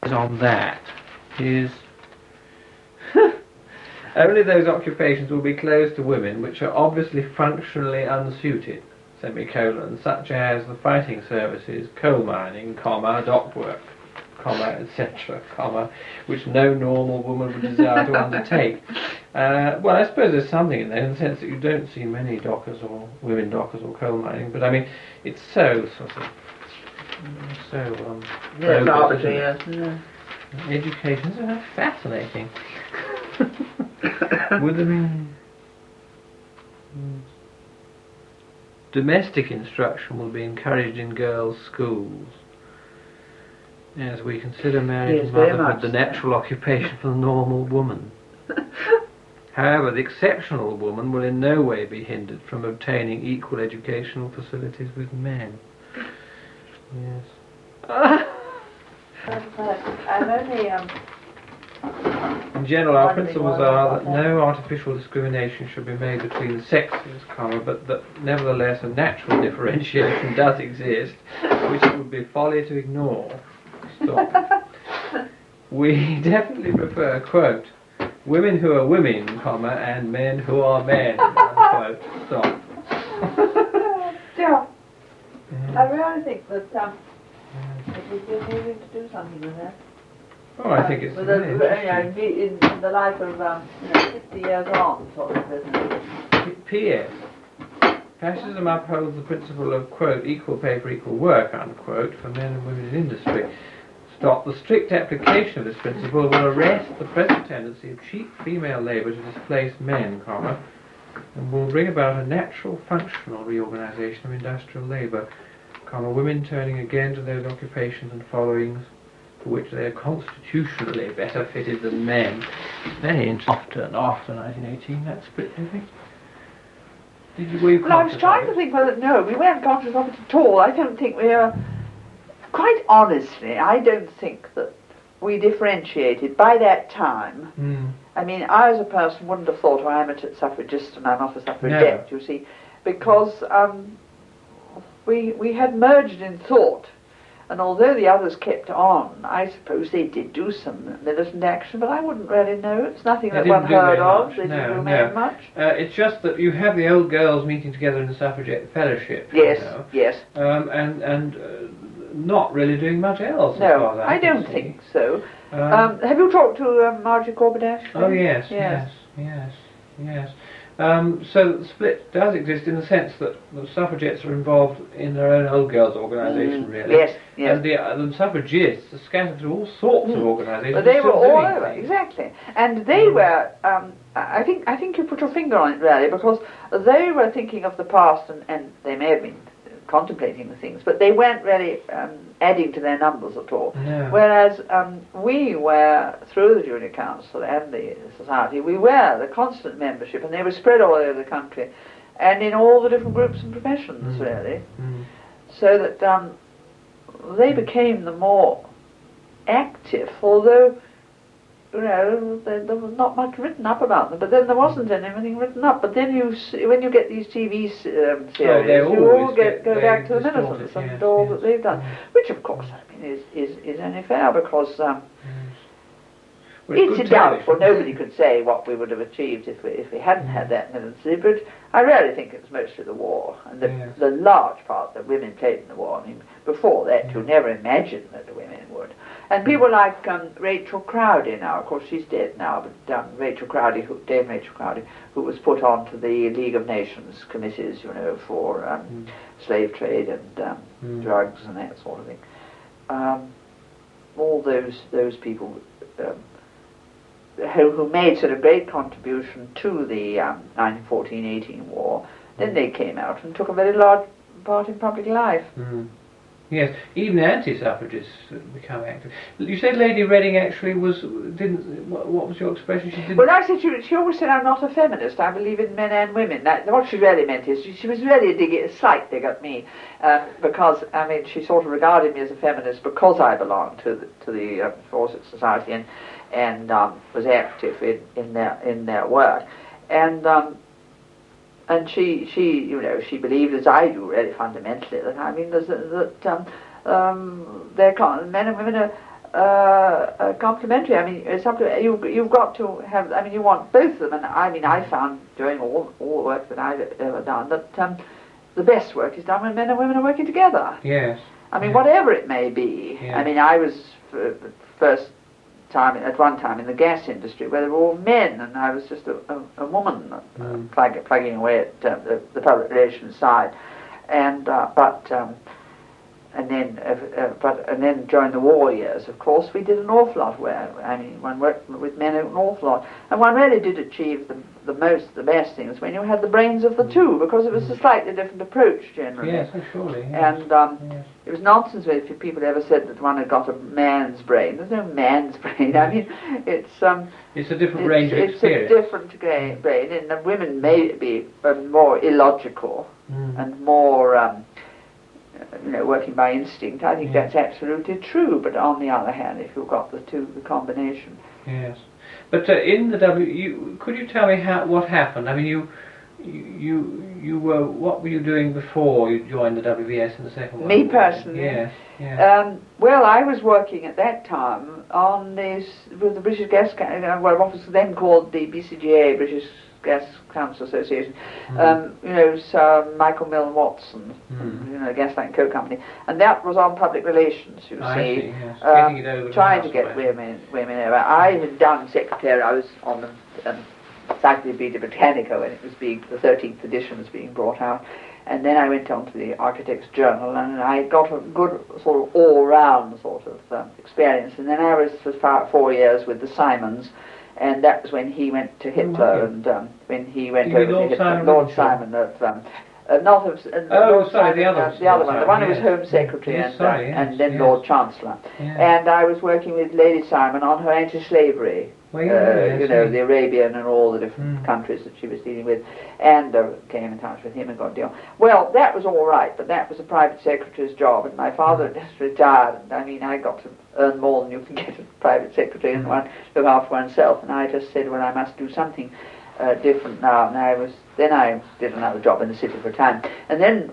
on that is only those occupations will be closed to women which are obviously functionally unsuited, semicolon, such as the fighting services, coal mining, comma, dock work, comma, etc., comma, which no normal woman would desire to undertake. Well, I suppose there's something in there in the sense that you don't see many dockers or women dockers or coal mining, but I mean, it's so sort of yes, arbitrary, yes. Yeah. Education is fascinating. With domestic instruction will be encouraged in girls' schools, as we consider marriage and motherhood the natural occupation for the normal woman. However, the exceptional woman will in no way be hindered from obtaining equal educational facilities with men. Yes. I'm only in general, our principles are that no artificial discrimination should be made between the sexes, but that nevertheless a natural differentiation does exist, which it would be folly to ignore. Stop. We definitely prefer, quote, women who are women, and men who are men, unquote. Stop. Yeah. I really think that we've been needing to do something with that. Oh, I think it's really in the life of 50 years on, sort of business. P.S. Fascism upholds the principle of, quote, equal pay for equal work, unquote, for men and women in industry. Stop. The strict application of this principle will arrest the present tendency of cheap female labour to displace men, and will bring about a natural functional reorganisation of industrial labour, women turning again to those occupations and followings for which they are constitutionally better fitted than men. Very interesting. After 1918, that split, I think. Well, I was trying to think whether, no, we weren't conscious of it at all. I don't think we are, quite honestly, I don't think that we differentiated by that time. I mean, I as a person wouldn't have thought, I'm a suffragist and I'm not a suffragette, you see, because we had merged in thought. And although the others kept on, I suppose they did do some militant action, but I wouldn't really know. It's nothing that one heard of. They didn't do very much. It's just that you have the old girls meeting together in the suffragette fellowship. Yes, yes. And not really doing much else. No, I don't think so. Have you talked to Marjorie Corbidash? Oh yes, yes. So the split does exist in the sense that the suffragettes are involved in their own old girls' organisation, really. Yes, yes. And the suffragists are scattered through all sorts of organisations. But they were all over, exactly. And they were, I think you put your finger on it, really, because they were thinking of the past, and they may have been contemplating the things, but they weren't really adding to their numbers at all. No. Whereas we were, through the Junior Council and the Society, we were the constant membership, and they were spread all over the country, and in all the different groups and professions, really. So that they became the more active, although there was not much written up about them, but then there wasn't anything written up. But then when you get these TV series, you all go back to the militants and all that they've done, which of course I mean is only fair, because it's doubtful. Nobody could say what we would have achieved if we hadn't had that militancy. But I really think it was mostly the war and the large part that women played in the war. I mean, before that, you never imagined that the women would. And people like Rachel Crowdy now, of course she's dead now, but Dame Rachel Crowdy, who was put onto the League of Nations committees, for slave trade and drugs and that sort of thing. All those people who made sort of great contribution to the 1914-18 war, then they came out and took a very large part in public life. Yes, even anti-suffragists become active. You said Lady Reading actually didn't. What was your expression? She didn't. Well, I said she always said I'm not a feminist. I believe in men and women. What she really meant is she was really a slight dig at me, because I mean she sort of regarded me as a feminist because I belonged to the Fawcett Society and was active in their work, and she she believed, as I do, really fundamentally, that I mean men and women complementary. I mean, it's up to you've got to have. I mean, you want both of them. And I mean, I found doing all the work that I've ever done that the best work is done when men and women are working together. Yes. I mean, whatever it may be. Yeah. I mean, I was first time at one time in the gas industry where they were all men, and I was just a woman plugging away at the public relations side, and and then during the war years, of course, we did an awful lot where, I mean, one worked with men an awful lot, and one really did achieve the best things when you had the brains of the two, because it was a slightly different approach generally. Yes, surely. Yes. And Yes. it was nonsense if people ever said that one had got a man's brain. There's no man's brain. I mean, it's a different range of experience. It's a different brain, and the women may be more illogical and more. Working by instinct. I think that's absolutely true. But on the other hand, if you've got the combination. Yes. But in the could you tell me what happened? I mean, you were, what were you doing before you joined the WVS in the Second World War? Me personally? Yes. Yes. Well, I was working at that time on with the British Gas, what was then called the BCGA, British Gas Council Association. Sir Michael Milne Watson, Gaslight & Co. Company, and that was on public relations. You see, yes. Getting it over trying to get women over. I had done secretary. I was on the Encyclopedia Britannica when the 13th edition was being brought out, and then I went on to the Architects Journal, and I got a good sort of all-round sort of experience. And then I was for 4 years with the Simons. And that was when he went to Hitler, and when he went over to Hitler, Lord Simon of not of Lord Simon, the other one, the one who was Home Secretary and then Lord Chancellor. And I was working with Lady Simon on her anti-slavery, the Arabian and all the different countries that she was dealing with, and came in touch with him and got a deal. Well, that was all right, but that was a private secretary's job, and my father had just retired, and I mean, I got to earn more than you can get as a private secretary and look after oneself, and I just said, well, I must do something different now, and then I did another job in the city for a time, and then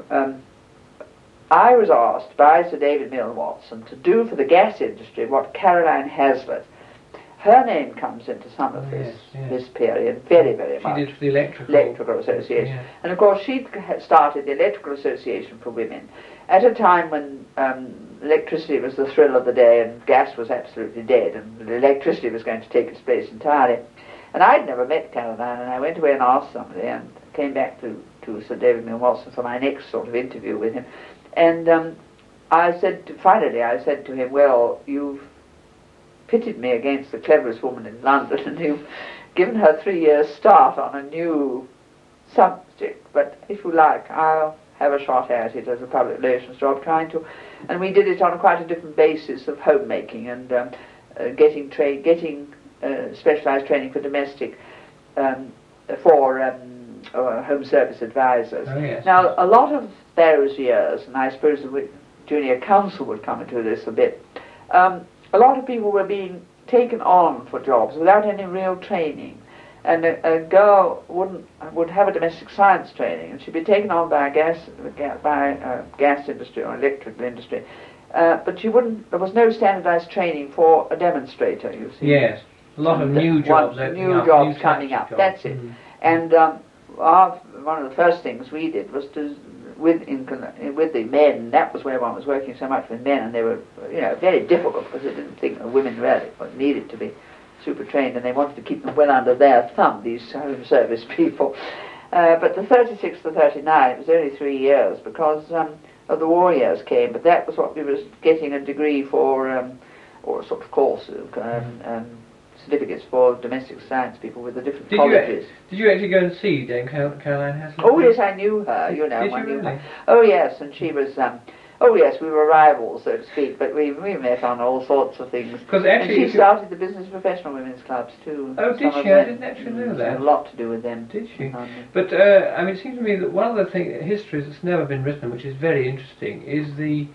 I was asked by Sir David Milne Watson to do for the gas industry what Caroline Hazlitt, her name comes into some of this period very, very much. She did for the Electrical Association. Yeah. And of course she started the Electrical Association for Women at a time when electricity was the thrill of the day and gas was absolutely dead, and electricity was going to take its place entirely. And I'd never met Caroline, and I went away and asked somebody and came back to Sir David Milne Watson for my next sort of interview with him. And I said to him, well, you've pitted me against the cleverest woman in London, and you've given her 3 years start on a new subject, but if you like, I'll have a shot at it as a public relations job, and we did it on quite a different basis of homemaking and getting specialised training for domestic, home service advisors. Oh, yes. Now, a lot of those years, and I suppose the junior council would come into this a bit, a lot of people were being taken on for jobs without any real training. And a girl would have a domestic science training, and she'd be taken on by a gas industry or electrical industry, but there was no standardized training for a demonstrator, you see. Yes, a lot of new jobs coming up. That's it. And one of the first things we did was to, with the men, that was where one was working so much with men, and they were very difficult because they didn't think that women really needed to be super trained, and they wanted to keep them well under their thumb, these home service people. But the 36 to 39, it was only 3 years because of the war years came, but that was what we was getting a degree for, or a sort of course, certificates for domestic science people with the different colleges. Did you actually go and see Dame Caroline Hazlitt? Oh yes, I knew her, Did you knew really? her. Oh yes, and she was, we were rivals, so to speak, but we met on all sorts of things. Because actually, and she started the Business Professional Women's Clubs too. Oh, did she? I didn't actually know that. Had a lot to do with them. Did she? But it seems to me that one of the histories that's never been written, which is very interesting, is the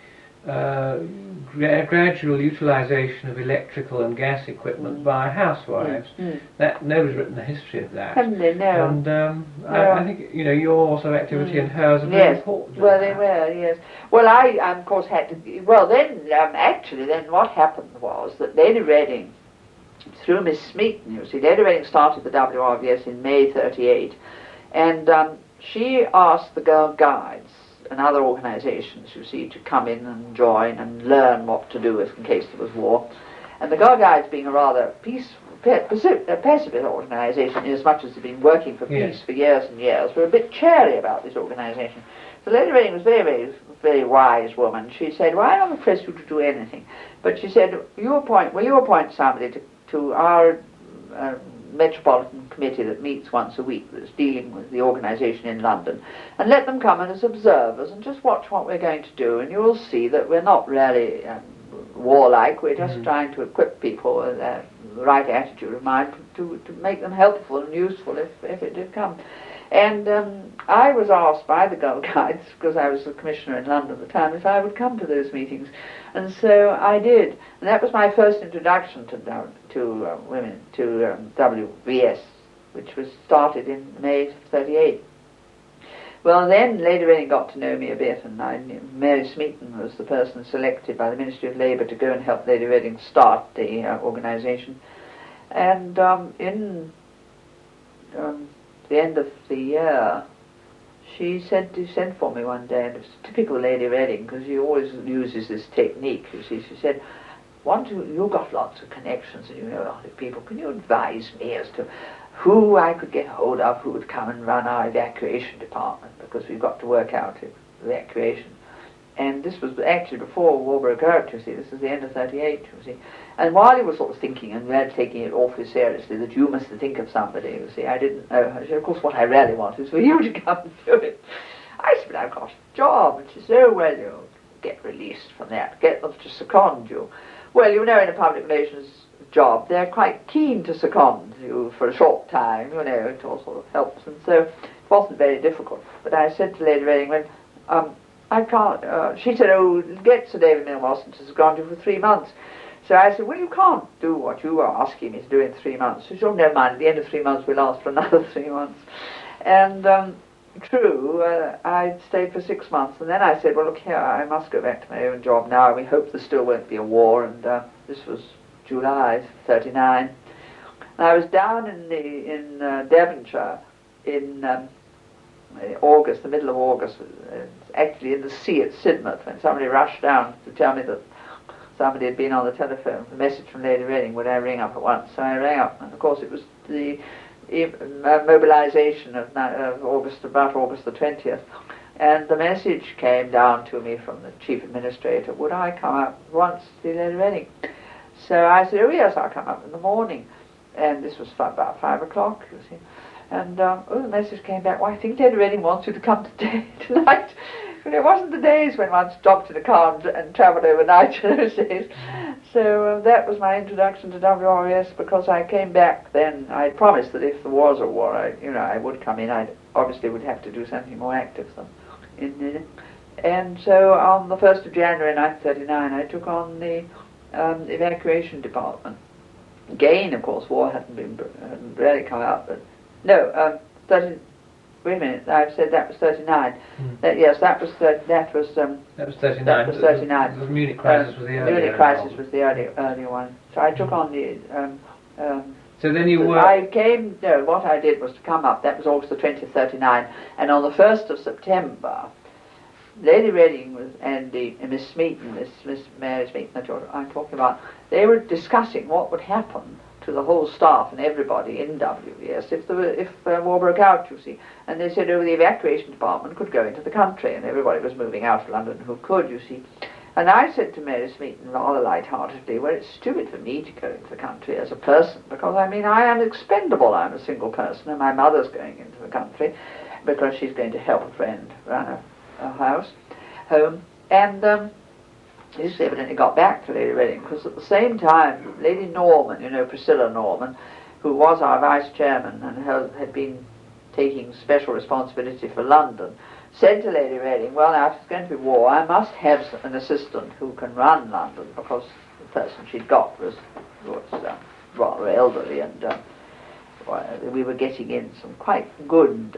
gradual utilisation of electrical and gas equipment by housewives. That nobody's written the history of that. Haven't they? No. And I think your sort of activity and hers are very important. Well, they were, yes. Well, I of course had to. Well, then actually, then what happened was that Lady Reading, through Miss Smeaton, you see, Lady Reading started the WRVS in May '38, and she asked the Girl Guides and other organisations, you see, to come in and join and learn what to do if in case there was war. And the Girl Guides, being a rather pacifist organisation, in as much as they've been working for peace for years and years, were a bit chary about this organisation. So Lady Reading was a very, very wise woman. She said, well, I don't press you to do anything. But she said, will you appoint somebody to our Metropolitan Committee that meets once a week, that's dealing with the organisation in London, and let them come in as observers and just watch what we're going to do, and you will see that we're not really warlike, we're just trying to equip people with the right attitude of mind to make them helpful and useful if it did come. And I was asked by the Girl Guides, because I was the commissioner in London at the time, if I would come to those meetings, and so I did. And that was my first introduction to women, to WVS, which was started in May '38. Well, then Lady Reading got to know me a bit, and Mary Smeaton was the person selected by the Ministry of Labour to go and help Lady Reading start the organisation. And in the end of the year, she sent for me one day, and it was typical Lady Reading, because she always uses this technique, you see. She said, you've got lots of connections and you know a lot of people, can you advise me as to who I could get hold of who would come and run our evacuation department, because we've got to work out evacuation. And this was actually before war broke out, you see. This is the end of '38, you see. And while he was sort of thinking and really taking it awfully seriously, that you must think of somebody, you see, I didn't know. I said, of course, what I really want is for you to come and do it. I said, I've got a job. And she said, oh, well, you'll get released from that. Get them to second you. Well, you know, in a public relations job, they're quite keen to second you for a short time, you know, it all sort of helps. And so it wasn't very difficult. But I said to Lady Reading, well, I can't, she said, oh, get Sir David Milne-Watson to second you for 3 months. So I said, well, you can't do what you are asking me to do in 3 months. She said, oh, never mind, at the end of 3 months we'll ask for another 3 months. And true, I stayed for 6 months, and then I said, well, look here, I must go back to my own job now. We hope there still won't be a war, and this was July '39. And I was down in Devonshire in August, the middle of August, actually in the sea at Sidmouth, when somebody rushed down to tell me that somebody had been on the telephone with a message from Lady Reading. Would I ring up at once? So I rang up, and of course it was the mobilisation of August, about August the 20th, and the message came down to me from the chief administrator, would I come up once to see Lady Reading? So I said, oh yes, I'll come up in the morning. And this was about 5 o'clock, you see. And the message came back, well, I think Lady Reading wants you to come tonight. But it wasn't the days when one stopped in a car and travelled overnight in those days. So that was my introduction to WRVS, because I came back then. I had promised that if there was a war, I would come in. I obviously would have to do something more active than and so on the 1st of January 1939, I took on the evacuation department. Again, of course, war hadn't really come out, but no, wait a minute, I've said that was 39. Yes, that was 39. That was 39. That was 39. The Munich crisis was the earlier. Munich crisis was the earlier one. So I took on the. So then you were. I came. No, what I did was to come up. That was August the 20th, '39, and on the 1st of September, Lady Reading and Miss Smeaton, Miss Mary Smeaton that I'm talking about, they were discussing what would happen to the whole staff and everybody in WVS if war broke out, you see. And they said, oh, the evacuation department could go into the country, and everybody was moving out of London who could, you see. And I said to Mary Smeaton rather light-heartedly, well, it's stupid for me to go into the country as a person, because, I mean, I am expendable. I'm a single person, and my mother's going into the country because she's going to help a friend run a home. And this evidently got back to Lady Reading, because at the same time, Lady Norman, you know, Priscilla Norman, who was our vice chairman and had been taking special responsibility for London, said to Lady Reading, well, now, if it's going to be war, I must have an assistant who can run London, because the person she'd got was rather elderly, and we were getting in some quite good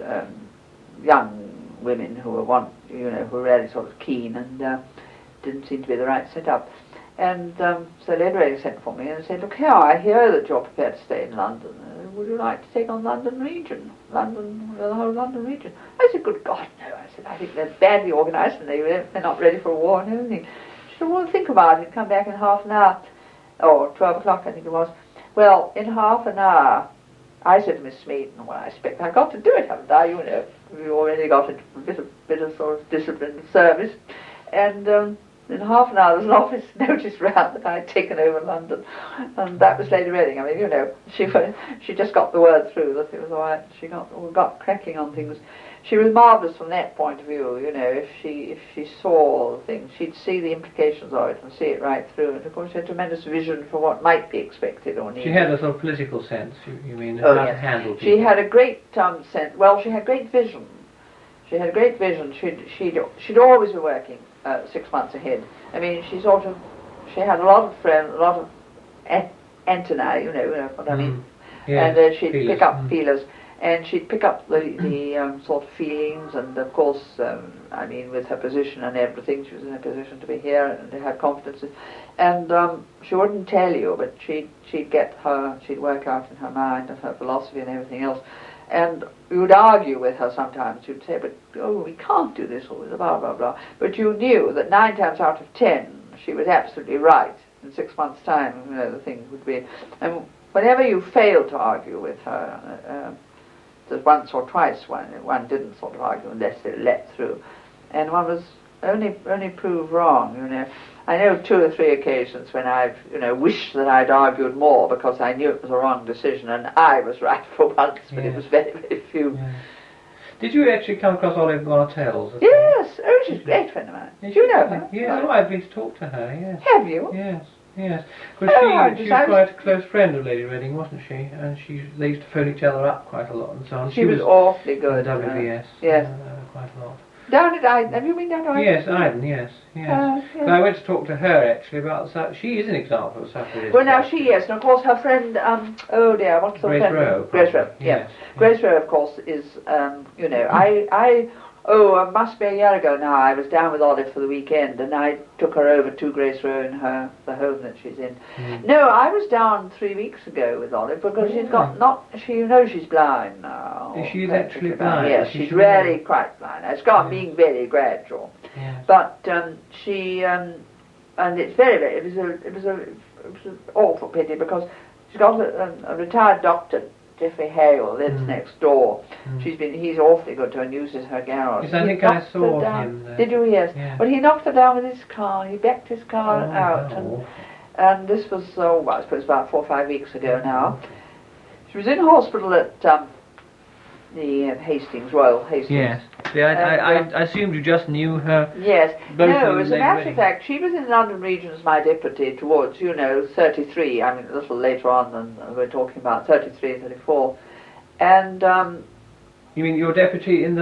young women who were who were really sort of keen, and didn't seem to be the right setup. And so Lady Reading sent for me and said, look here, I hear that you're prepared to stay in London. Would you like to take on London region? The whole London region? I said, good God, no. I said, I think they're badly organised and they're not ready for a war and everything. She said, well, think about it, come back in half an hour. Or 12 o'clock, I think it was. Well, in half an hour, I said to Miss Smeaton, well, I expect I've got to do it, haven't I? You know, we've already got a bit of sort of disciplined service. And in half an hour, there was an office notice round that I'd taken over London. And that was Lady Reading. I mean, you know, she just got the word through that it was all right. She got cracking on things. She was marvellous from that point of view, you know. If she saw things, she'd see the implications of it and see it right through. And of course, she had tremendous vision for what might be expected or needed. She had a sort of political sense, you mean, how to handle people. She had a great sense. Well, she had great vision. She had great vision. She'd always be working 6 months ahead. I mean, she had a lot of friends, a lot of antennae, you know what I mean. Yes, and she'd feelers. pick up feelers, and she'd pick up the sort of feelings, and of course, I mean, with her position and everything, she was in a position to be here and to have confidence. And she wouldn't tell you, but she'd work out in her mind and her philosophy and everything else. And you would argue with her sometimes. You'd say, but, oh, we can't do this, or blah, blah, blah. But you knew that 9 times out of 10, she was absolutely right. In 6 months' time, you know, the thing would be... And whenever you failed to argue with her, there's once or twice one didn't sort of argue unless they let through. And one was only proved wrong, you know. I know 2 or 3 occasions when I've, you know, wished that I'd argued more because I knew it was a wrong decision and I was right for once, but it was very, very few. Yeah. Did you actually come across Olive Bartels? Yes, oh, she's a great friend of mine. Do you know her? Yeah, oh, I've been to talk to her, yes. Have you? Yes. Because she was quite a close friend of Lady Reading, wasn't she? And they used to phone each other up quite a lot and so on. She was awfully good. WVS. Yes. Quite a lot. Down at Iden. Have you been down to Iden? Yes, Iden, yes. Yes. So I went to talk to her actually about she is an example of suffrage. Well, now yes, and of course her friend, oh dear, what's the Grace friend? Rowe. Grace Rowe, yes. Grace Rowe, of course, is, you know, it must be a year ago now, I was down with Olive for the weekend and I took her over to Grace Rowe in the home that she's in. No, I was down 3 weeks ago with Olive because she's got she's blind now. Is she actually blind? Yes, she's really quite blind. It's gone being very gradual. Yes. But and it's very, it was an awful pity because she's got a retired doctor, Geoffrey Hale, lives next door. He's awfully good to her and uses her garage. Yes, I think I saw him there. Did you? Yes. Yeah. Well, he knocked her down with his car. He backed his car out. And this was, I suppose about 4 or 5 weeks ago now. She was in hospital at the Royal Hastings. Yes. I assumed you just knew her. Yes. No, as a matter Reading. of fact, she was in London Region as my deputy towards, 33. I mean, a little later on than we're talking about, 33, 34. And you mean your deputy in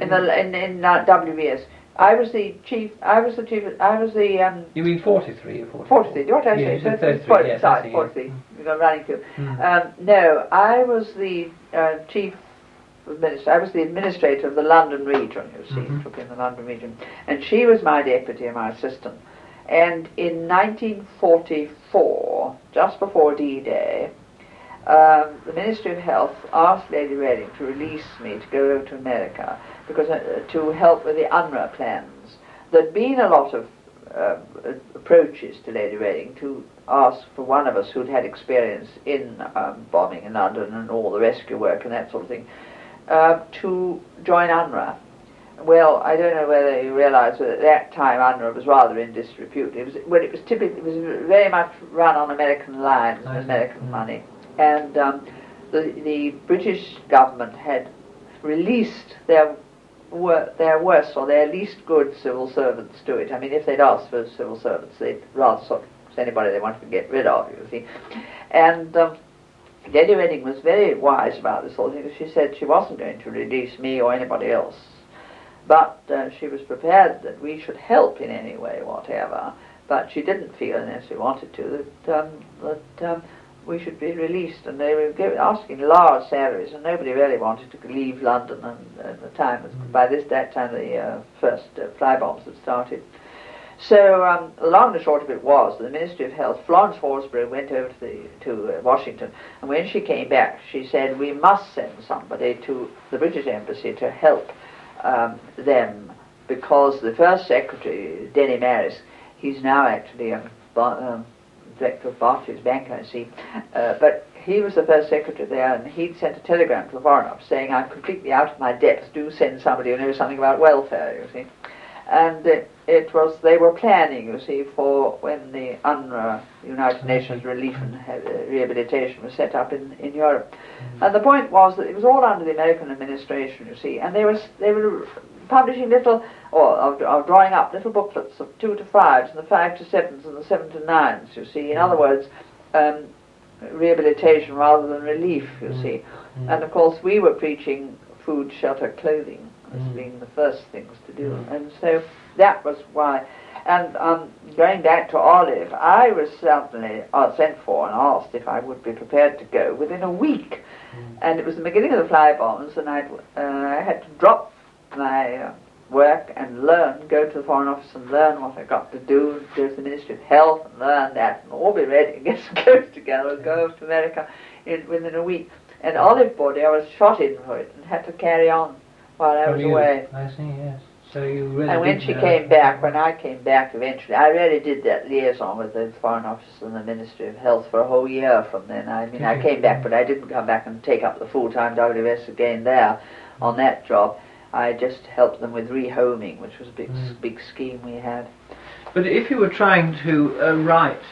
WVS. I was the chief. You mean 43 or 44? 43. What did I say? Yeah, 33. 40, Yes, sorry, 43. We've got running to. No, I was the chief. I was the administrator of the London region, you see, took in the London region. And she was my deputy and my assistant. And in 1944, just before D-Day, the Ministry of Health asked Lady Reading to release me to go over to America because to help with the UNRWA plans. There'd been a lot of approaches to Lady Reading to ask for one of us who'd had experience in bombing in London and all the rescue work and that sort of thing, to join UNRWA. Well, I don't know whether you realise that at that time UNRWA was rather in disrepute. It was very much run on American lines and American money. And the British government had released their worst or their least good civil servants to it. I mean, if they'd asked for civil servants, they'd rather sort of anybody they wanted to get rid of, you see. And Lady Reading was very wise about this whole thing because she said she wasn't going to release me or anybody else. but she was prepared that we should help in any way, whatever. But she didn't feel, unless we wanted to, that we should be released, and they were asking large salaries, and nobody really wanted to leave London. And at the time, by that time, the first fly bombs had started. So, long and short of it was, the Ministry of Health, Florence Horsburgh, went over to Washington, and when she came back, she said, we must send somebody to the British Embassy to help them, because the first secretary, Denny Maris, he's now actually director of Barclays Bank, I see, but he was the first secretary there, and he'd sent a telegram to the Foreign Office saying, I'm completely out of my depth, do send somebody who knows something about welfare, you see. And they were planning, you see, for when the UNRWA, United Nations Relief and Rehabilitation, was set up in Europe. And the point was that it was all under the American administration, you see, and they were publishing little, or drawing up little booklets of 2 to 5s, and the 5 to 7s, and the 7 to 9s, you see. In other words, rehabilitation rather than relief, you see. And of course we were preaching food, shelter, clothing as being the first things to do. And so that was why. And going back to Olive, I was certainly sent for and asked if I would be prepared to go within a week. And it was the beginning of the fly bombs, and I had to drop my work and go to the Foreign Office and learn what I got to do, go to the Ministry of Health and learn that, and all be ready and get some clothes together and go over to America within a week. And Olive Body, I was shot in for it and had to carry on while I was away. I see, yes. So you really and when she came back, when I came back eventually, I really did that liaison with the Foreign Office and the Ministry of Health for a whole year from then. I mean, I came back, but I didn't come back and take up the full-time WS again there on that job. I just helped them with rehoming, which was a big scheme we had. But if you were trying to write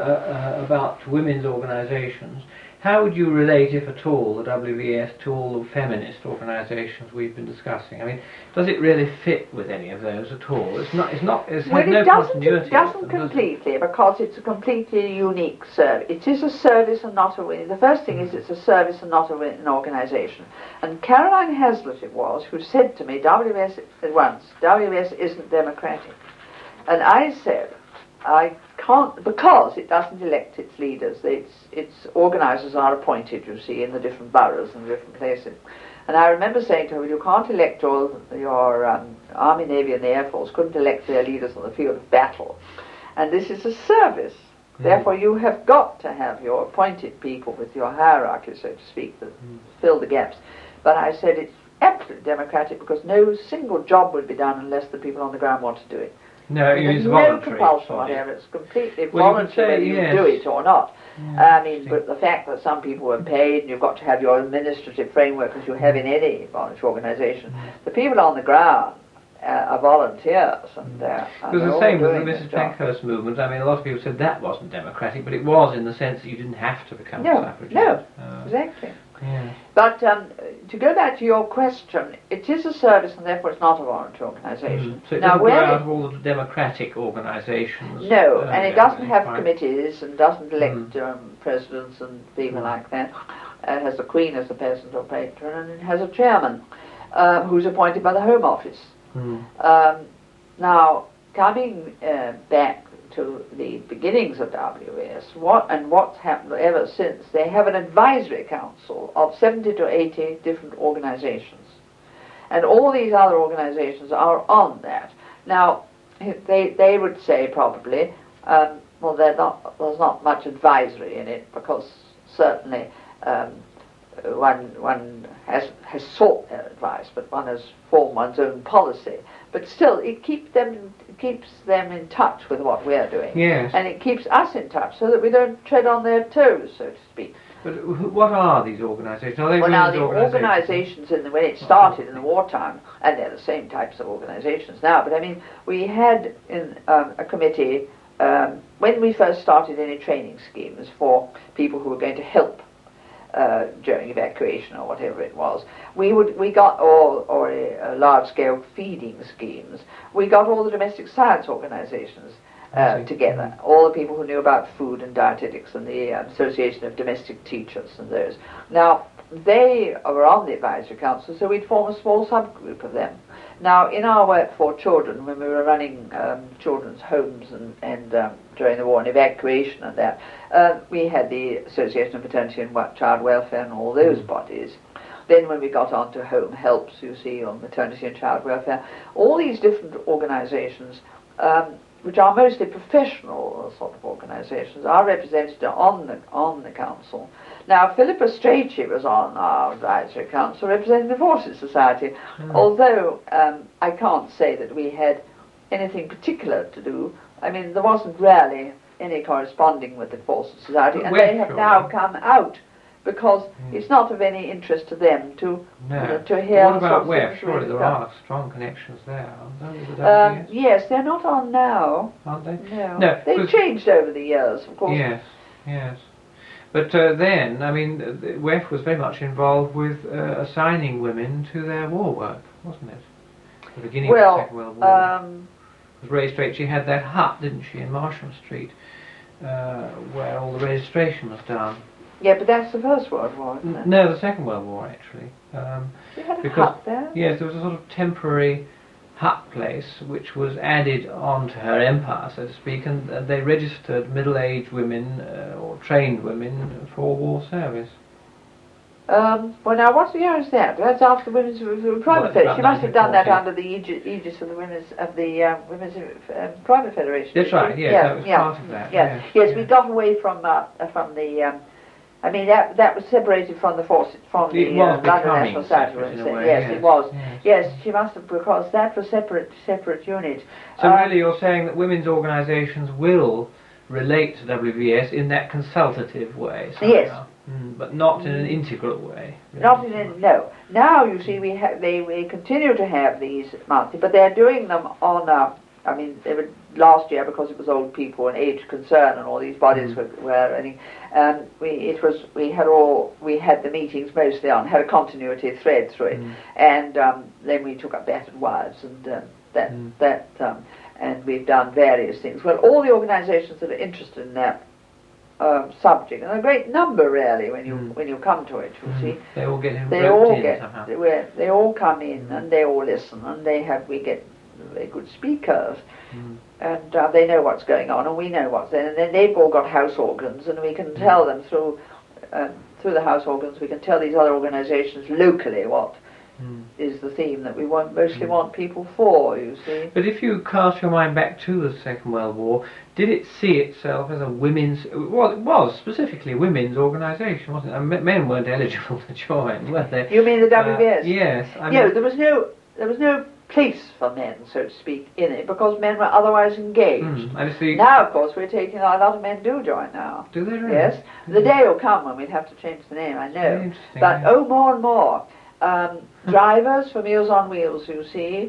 about women's organisations, how would you relate, if at all, the WVS to all the feminist organisations we've been discussing? I mean, does it really fit with any of those at all? It's no continuity. It doesn't completely, because it's a completely unique service. It is a service and not a... The first thing is it's a service and not an organisation. And Caroline Hazlitt it was who said to me, WVS at once, WVS isn't democratic. And I said, I can't, because it doesn't elect its leaders. Its organisers are appointed, you see, in the different boroughs and different places. And I remember saying to her, you can't elect all your Army, Navy and the Air Force, couldn't elect their leaders on the field of battle. And this is a service. Therefore you have got to have your appointed people with your hierarchy, so to speak, that fill the gaps. But I said it's absolutely democratic, because no single job would be done unless the people on the ground want to do it. No, it's no voluntary. compulsion whatever. It's completely voluntary whether you do it or not. I mean, but the fact that some people are paid, and you've got to have your administrative framework as you have in any voluntary organisation. The people on the ground are volunteers, and it was the same with the Mrs. Pankhurst movement. I mean, a lot of people said that wasn't democratic, but it was in the sense that you didn't have to become a suffragette. No, exactly. Yeah. But to go back to your question, it is a service and therefore it's not a voluntary organisation. So it doesn't go out of all the democratic organisations? No, and it doesn't have committees and doesn't elect presidents and people like that. It has the Queen as the president or patron, and it has a chairman who's appointed by the Home Office. Now, coming back to the beginnings of WS, what's happened ever since, they have an advisory council of 70 to 80 different organizations. And all these other organizations are on that. Now, they would say probably, well, there's not much advisory in it, because certainly one has sought their advice, but one has formed one's own policy. But still, it keeps them in touch with what we're doing. Yes. And it keeps us in touch so that we don't tread on their toes, so to speak. But what are these organisations? Are they the organisations, when it started in the wartime, and they're the same types of organisations now, but I mean, we had in a committee, when we first started any training schemes for people who were going to help during evacuation or whatever it was, we got or large-scale feeding schemes. We got all the domestic science organisations together, all the people who knew about food and dietetics, and the Association of Domestic Teachers and those. Now, they were on the advisory council, so we'd form a small subgroup of them. Now, in our work for children, when we were running children's homes and during the war and evacuation and that, we had the Association of Maternity and Child Welfare and all those bodies. Then when we got on to Home Helps, you see, on maternity and child welfare, all these different organisations, which are mostly professional sort of organisations, are represented on the council. Now, Philippa Strachey was on our advisory council representing the Forces Society, although I can't say that we had anything particular to do. I mean, there wasn't really any corresponding with the Forces Society, and they have now come out, because it's not of any interest to them to hear. What about WEF? Surely there are strong connections there, aren't there, with the WEF? Yes, they're not on now. Aren't they? No. They've changed over the years, of course. Yes. But then, I mean, the WEF was very much involved with assigning women to their war work, wasn't it? At the beginning of the Second World War. Because Ray Strachey had that hut, didn't she, in Marsham Street, where all the registration was done. Yeah, but that's the First World War, isn't it? No, the Second World War, actually. You had a hut there? Yes, there was a sort of temporary hut place which was added on to her empire, so to speak, and they registered middle-aged women or trained women for war service. Well, now, what year is that? That's after the Women's Private Federation. She must have done that under the aegis of the Women's Private Federation. That's right. Yes, that was part of that. Yes, we got away from the. I mean, that was separated from the London National Society. Yes, it was. Yes, she must have, because that was separate unit. So really, you're saying that women's organisations will relate to WVS in that consultative way somehow. Yes. But not in an integral way. Really. No. Now, you see, we continue to have these monthly, but they're doing them on. I mean, they were last year, because it was old people and age concern and all these bodies were running. We had the meetings mostly on, had a continuity thread through it, and then we took up battered wives and and we've done various things. Well, all the organisations that are interested in that subject, and a great number really when you come to it, you see. They all get in somehow. They all come in and they all listen, and we get very good speakers, and they know what's going on, and we know what's there, and then they've all got house organs, and we can tell them through the house organs, we can tell these other organisations locally what is the theme that we mostly want people for, you see. But if you cast your mind back to the Second World War, did it see itself as a women's, well, it was specifically a women's organisation, wasn't it? I mean, men weren't eligible to join, were they? You mean the WVS? Yes. There was no place for men, so to speak, in it, because men were otherwise engaged. Now, of course, we're taking a lot of men do join now. Do they really? Yes. The day will come when we'd have to change the name, I know. But more and more. Drivers for Meals on Wheels, you see.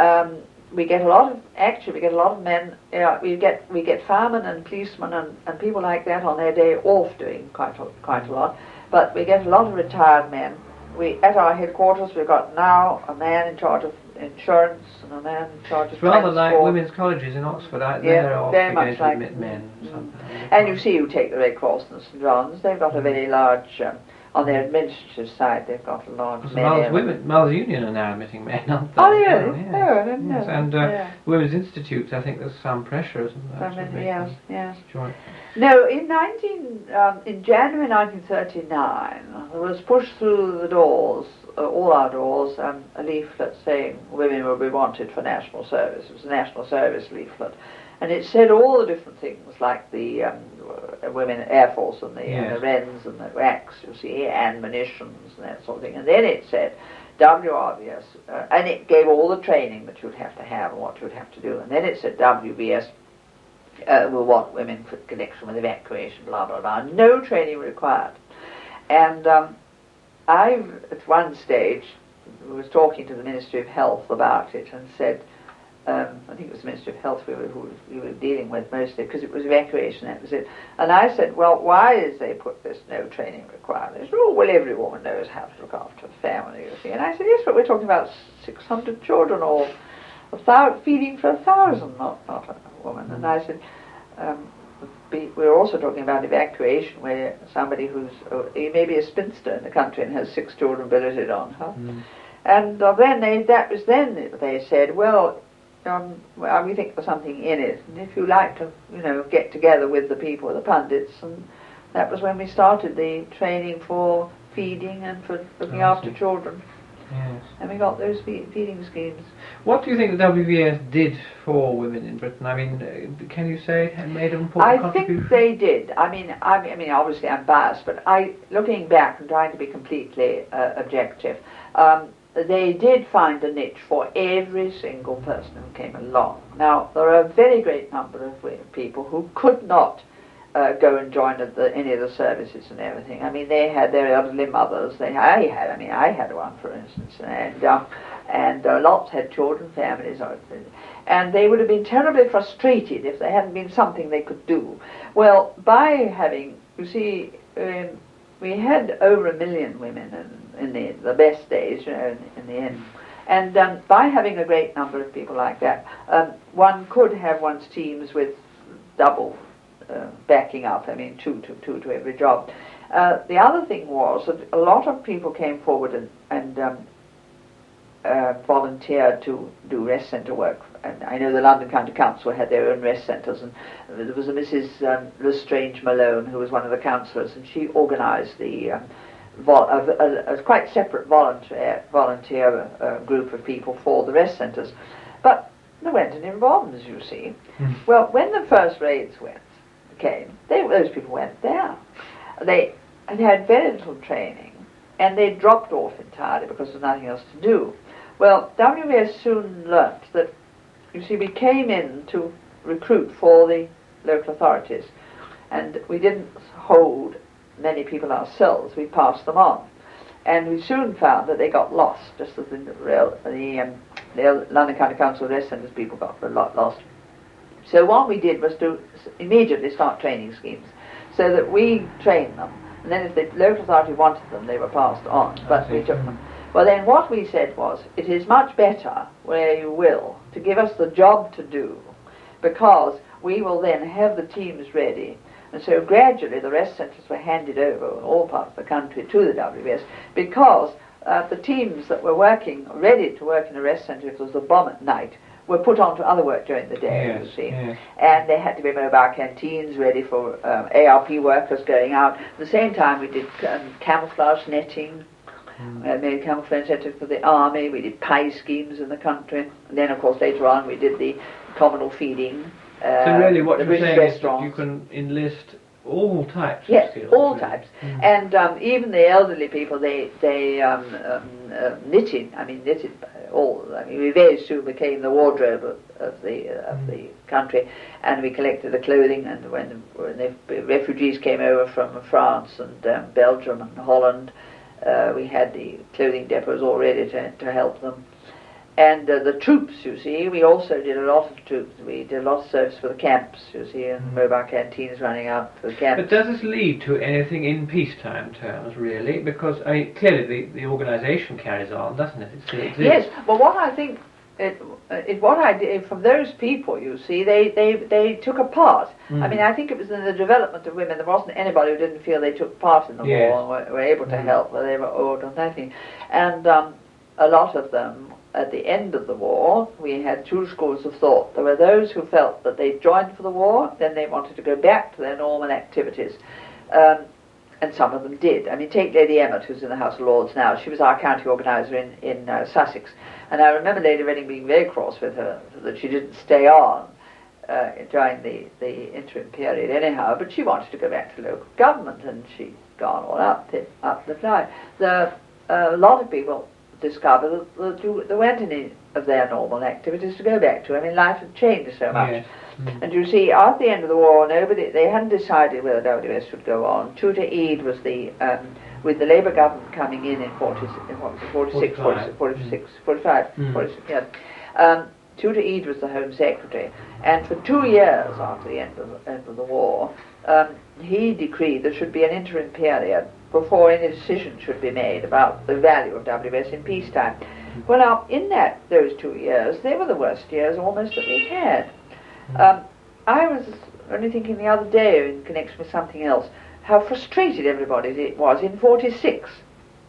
We get a lot of men. We get firemen and policemen and people like that on their day off doing quite a lot. But we get a lot of retired men. At our headquarters, we've got now a man in charge of insurance and a man in charge of rather like women's colleges in Oxford, they're very much like men. And you see, you take the Red Cross and St John's, they've got a very large, on their administrative side, they've got a large Males Union are now admitting men, aren't they? Oh, really? Oh, I didn't know. Yes. And Women's Institute, I think there's some pressure, isn't there? Yes. Join. No, in January 1939, there was pushed through the doors, all our doors, a leaflet saying women will be wanted for national service. It was a national service leaflet. And it said all the different things, like the women Air Force and the Wrens and the WACs, you see, and munitions and that sort of thing. And then it said WRVS, and it gave all the training that you'd have to have and what you'd have to do. And then it said WVS will want women for connection with evacuation, blah, blah, blah. No training required. And I, at one stage, was talking to the Ministry of Health about it and said, I think it was the Ministry of Health who we were dealing with mostly, because it was evacuation, that was it. And I said, well, why is they put this no training required? They said, oh, well, every woman knows how to look after the family, you see. And I said, yes, but we're talking about 600 children, or feeding for 1,000, not a woman. And I said, we're also talking about evacuation, where somebody who's maybe a spinster in the country and has 6 children billeted on her. And then they said, well, we think there's something in it, and if you like to, get together with the people, the pundits, and that was when we started the training for feeding and for looking after children. Yes. And we got those feeding schemes. What do you think the WVS did for women in Britain? I mean, can you say it made an important contribution? I think they did. I mean, obviously I'm biased, but looking back and trying to be completely objective, they did find a niche for every single person who came along. Now, there are a very great number of people who could not go and join any of the services and everything. I mean, they had their elderly mothers. I had one, for instance, and lots had children, families, and they would have been terribly frustrated if there hadn't been something they could do. Well, by having, you see, we had over 1 million women in the best days, in the end. And by having a great number of people like that, one could have one's teams with double backing up, two to every job. The other thing was that a lot of people came forward and volunteered to do rest centre work. And I know the London County Council had their own rest centres, and there was a Mrs. Lestrange Malone, who was one of the councillors, and she organised a quite separate volunteer group of people for the rest centres. But there weren't any bombs, you see. Well, when the first raids came, those people went there. They had very little training, and they dropped off entirely because there was nothing else to do. Well, WVS soon learnt that, you see, we came in to recruit for the local authorities, and we didn't hold many people ourselves, we passed them on. And we soon found that they got lost, just as the London County Council Rest Centres people got a lot lost. So what we did was to immediately start training schemes, so that we trained them, and then if the local authority wanted them, they were passed on, but we took them. Well, then what we said was, it is much better, where you will, to give us the job to do, because we will then have the teams ready. And so gradually the rest centres were handed over in all parts of the country to the WVS, because the teams that were ready to work in a rest centre if there was a bomb at night, were put on to other work during the day, you see. Yes. And they had to be mobile canteens ready for ARP workers going out. At the same time we did camouflage netting, made camouflage netting for the army, we did pie schemes in the country, and then of course later on we did the communal feeding. So really what you're saying is that you can enlist all types of skills. All types. And even the elderly people, they knitted we very soon became the wardrobe of the country, and we collected the clothing, and when the refugees came over from France and Belgium and Holland, we had the clothing depots all ready to help them. And the troops, you see, we also did a lot of troops. We did a lot of service for the camps, you see, and mobile canteens running out for the camps. But does this lead to anything in peacetime terms, really? Because clearly the organisation carries on, doesn't it? It still exists. Yes, but what I think, what I did from those people, you see, they took a part. I mean, I think it was in the development of women. There wasn't anybody who didn't feel they took part in the war and were able to help, whether they were old or nothing. And a lot of them, at the end of the war, we had two schools of thought. There were those who felt that they joined for the war, then they wanted to go back to their normal activities. And some of them did. I mean, take Lady Emmett, who's in the House of Lords now. She was our county organiser in Sussex. And I remember Lady Reading being very cross with her that she didn't stay on during the interim period anyhow, but she wanted to go back to local government, and she'd gone all up the flight. A lot of people discovered that there weren't any of their normal activities to go back to. I mean, life had changed so much. Yes. And you see, at the end of the war, they hadn't decided whether WVS should go on. Tutor Eade was with the Labour government coming in 46, yes. Tutor Eade was the Home Secretary, and for 2 years after the end of the war, he decreed there should be an interim period before any decision should be made about the value of WVS in peacetime. Well, now, in those 2 years, they were the worst years almost that we had. I was only thinking the other day, in connection with something else, how frustrated everybody was in 46.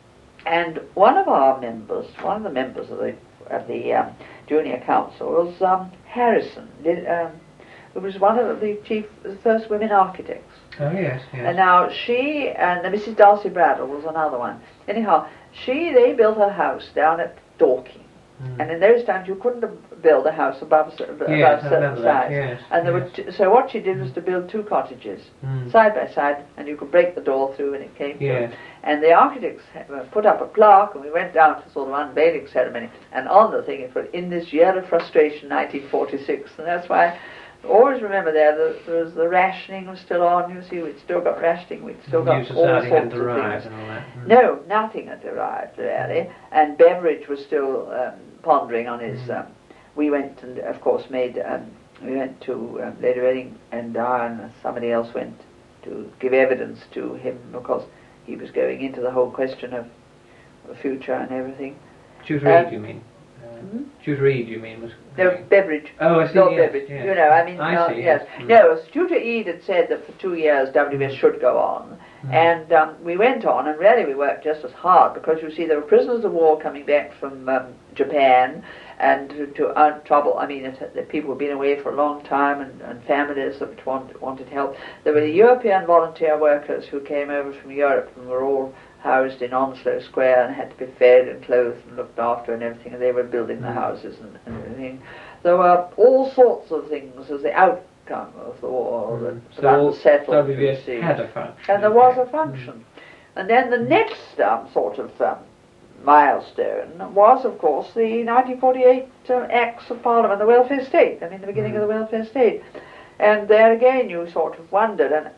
And one of the members of the junior council was Harrison, who was one of the first women architects. Oh yes, yes. And now she and Mrs. Darcy Bradle was another one. Anyhow, they built her house down at Dorking. And in those times you couldn't build a house above a certain size. Yes, and so what she did was to build two cottages side by side, and you could break the door through and it came through. And the architects put up a plaque, and we went down to sort of unveiling ceremony, and on the thing it was, "In this year of frustration, 1946." And that's why always remember there's the rationing was still on. You see, we'd still got rationing, we'd still got all sorts of things. And all that. No, nothing had arrived really, and Beveridge was still pondering on his. We went and of course we went to Lady Reading, and I and somebody else went to give evidence to him because he was going into the whole question of the future and everything. Stuart Reid, you mean? Stuart Reid, you mean? No, Beveridge. Oh, I see. Lord Yes, Beveridge. yes. You know, I mean, I see, yes. yes. No, Stuart Reid had said that for 2 years WBS should go on, and we went on, and really we worked just as hard because you see there were prisoners of war coming back from Japan, and to trouble. I mean, the people had been away for a long time, and families that wanted help. There were the European volunteer workers who came over from Europe and were all housed in Onslow Square and had to be fed and clothed and looked after and everything, and they were building the houses and everything. There were all sorts of things as the outcome of the war that unsettled WBS had a function. and there was a function. And then the next sort of milestone was, of course, the 1948 Acts of Parliament, the welfare state, I mean the beginning of the welfare state. And there again you sort of wondered, and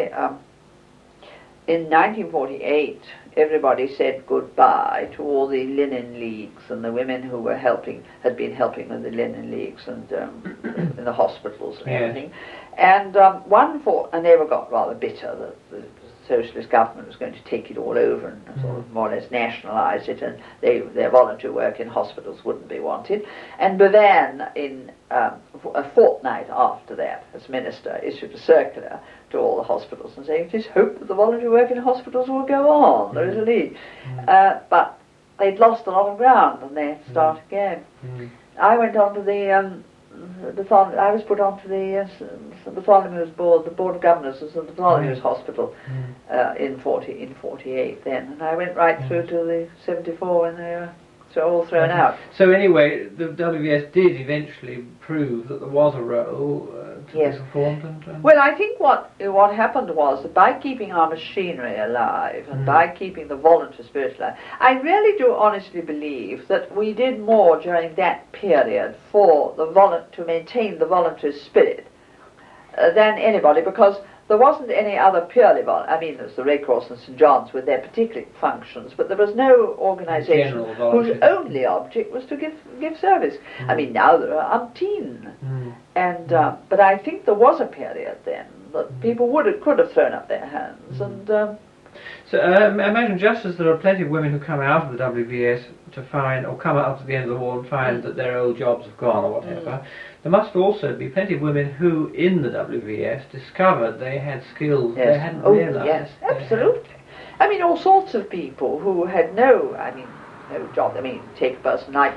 in 1948, everybody said goodbye to all the linen leagues and the women who were had been helping with the linen leagues and in the hospitals and everything. And and they got rather bitter that the socialist government was going to take it all over and sort of more or less nationalise it, and their volunteer work in hospitals wouldn't be wanted. And Bevan, in a fortnight after that, as minister, issued a circular to all the hospitals and saying, "It is hoped that the volunteer work in hospitals will go on. There is a need." But they'd lost a lot of ground, and they had to start again. I went on to I was put onto the Bartholomew's board, the board of governors of the Bartholomew's Hospital in 48 then, and I went right through to the 74 when they were all thrown out. So anyway, the WBS did eventually prove that there was a role to be performed. Well, I think what happened was that by keeping our machinery alive and by keeping the volunteer spirit alive, I really do honestly believe that we did more during that period for to maintain the volunteer spirit than anybody, because there wasn't any other purely I mean, there's the Red Cross and St. John's with their particular functions, but there was no organisation whose only object was to give service. I mean, now there are umpteen. And but I think there was a period then that people could have thrown up their hands. And so I imagine just as there are plenty of women who come out of the WBS to find, or come out to the end of the war and find that their old jobs have gone or whatever, there must also be plenty of women who, in the WBS, discovered they had skills they hadn't realised. Yes, absolutely. I mean, all sorts of people who had no job. I mean, take a person like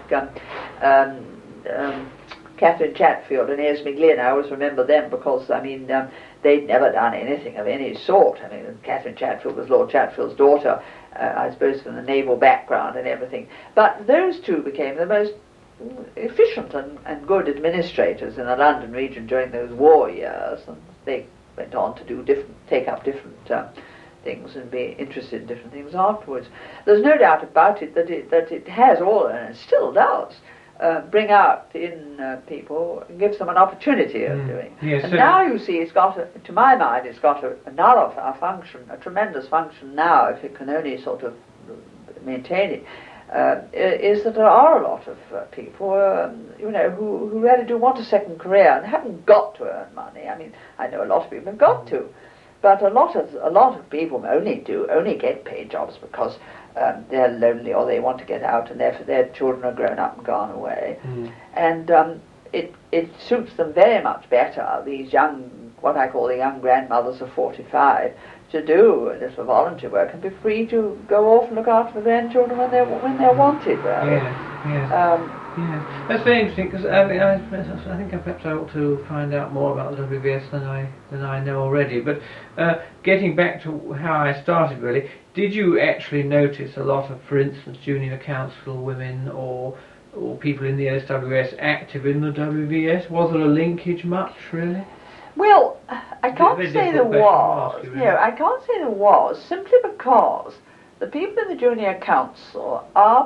Catherine Chatfield and Esme Glynn. I always remember them because, I mean, they'd never done anything of any sort. I mean, Catherine Chatfield was Lord Chatfield's daughter, I suppose from the naval background and everything. But those two became the most efficient and good administrators in the London region during those war years, and they went on to take up different things and be interested in different things afterwards. There's no doubt about it that it has all, and it still does, bring out in people, gives them an opportunity of doing. Yes, and now you see, to my mind, it's got another function, a tremendous function now, if it can only sort of maintain it. Is that there are a lot of people, who really do want a second career and haven't got to earn money. I mean, I know a lot of people have got to, but a lot of people only get paid jobs because they're lonely or they want to get out and their children are grown up and gone away, and it suits them very much better. These young what I call the young grandmothers of 45, to do a little voluntary work and be free to go off and look after the grandchildren when they're wanted, really. Yeah, that's very interesting, because I think perhaps I ought to find out more about the WVS than I know already. But getting back to how I started, really, did you actually notice a lot of, for instance, junior council women or people in the SWS active in the WVS? Was there a linkage much, really? Well, I can't say there was. No, I can't say there was, simply because the people in the junior council were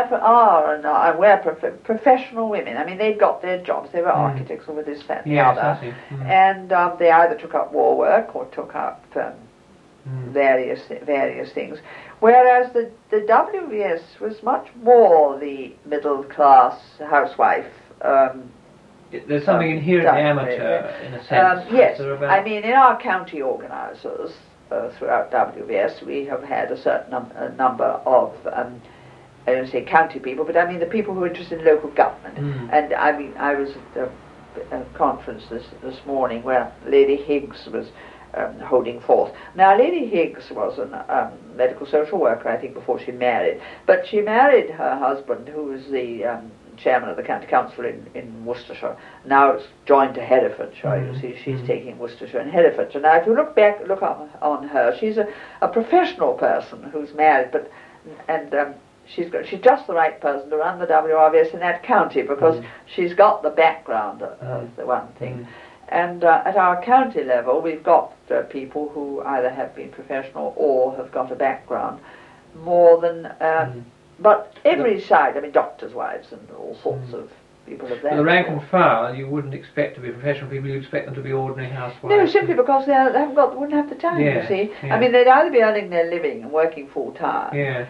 professional women. I mean, they'd got their jobs. They were architects or this, that, and the other. And they either took up war work or took up various things. Whereas the WVS was much more the middle class housewife. There's something inherently amateur in a sense. Yes, I mean, in our county organisers throughout WVS, we have had a certain number of, I don't say county people, but I mean the people who are interested in local government. And I mean, I was at a conference this morning where Lady Higgs was holding forth. Now, Lady Higgs was a medical social worker, I think, before she married, but she married her husband, who was the chairman of the county council in Worcestershire. Now it's joined to Herefordshire. You see, she's taking Worcestershire and Herefordshire. Now, if you look on her, she's a professional person who's married, but she's just the right person to run the WRVS in that county, because she's got the background of the one thing. And at our county level, we've got people who either have been professional or have got a background more than. But every side, I mean, doctors' wives and all sorts of people of that. The rank and file, you wouldn't expect to be professional people. You expect them to be ordinary housewives. No, simply because they wouldn't have the time. You see, I mean, they'd either be earning their living and working full time.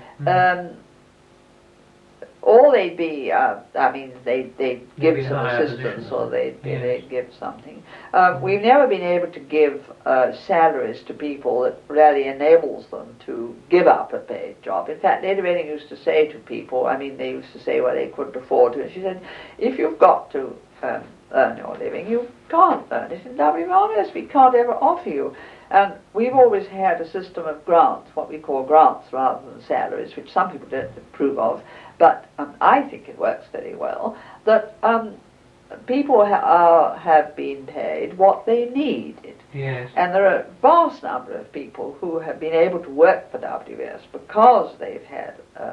Or they'd be, I mean, they'd give some assistance, or they'd give something. We've never been able to give salaries to people that really enables them to give up a paid job. In fact, Lady Reading used to say to people, I mean, they used to say, well, they couldn't afford to, and she said, if you've got to earn your living, you can't earn it in WRS. We can't ever offer you. And we've always had a system of grants, what we call grants rather than salaries, which some people don't approve of, but I think it works very well, that people have been paid what they needed. Yes. And there are a vast number of people who have been able to work for WVS because they've had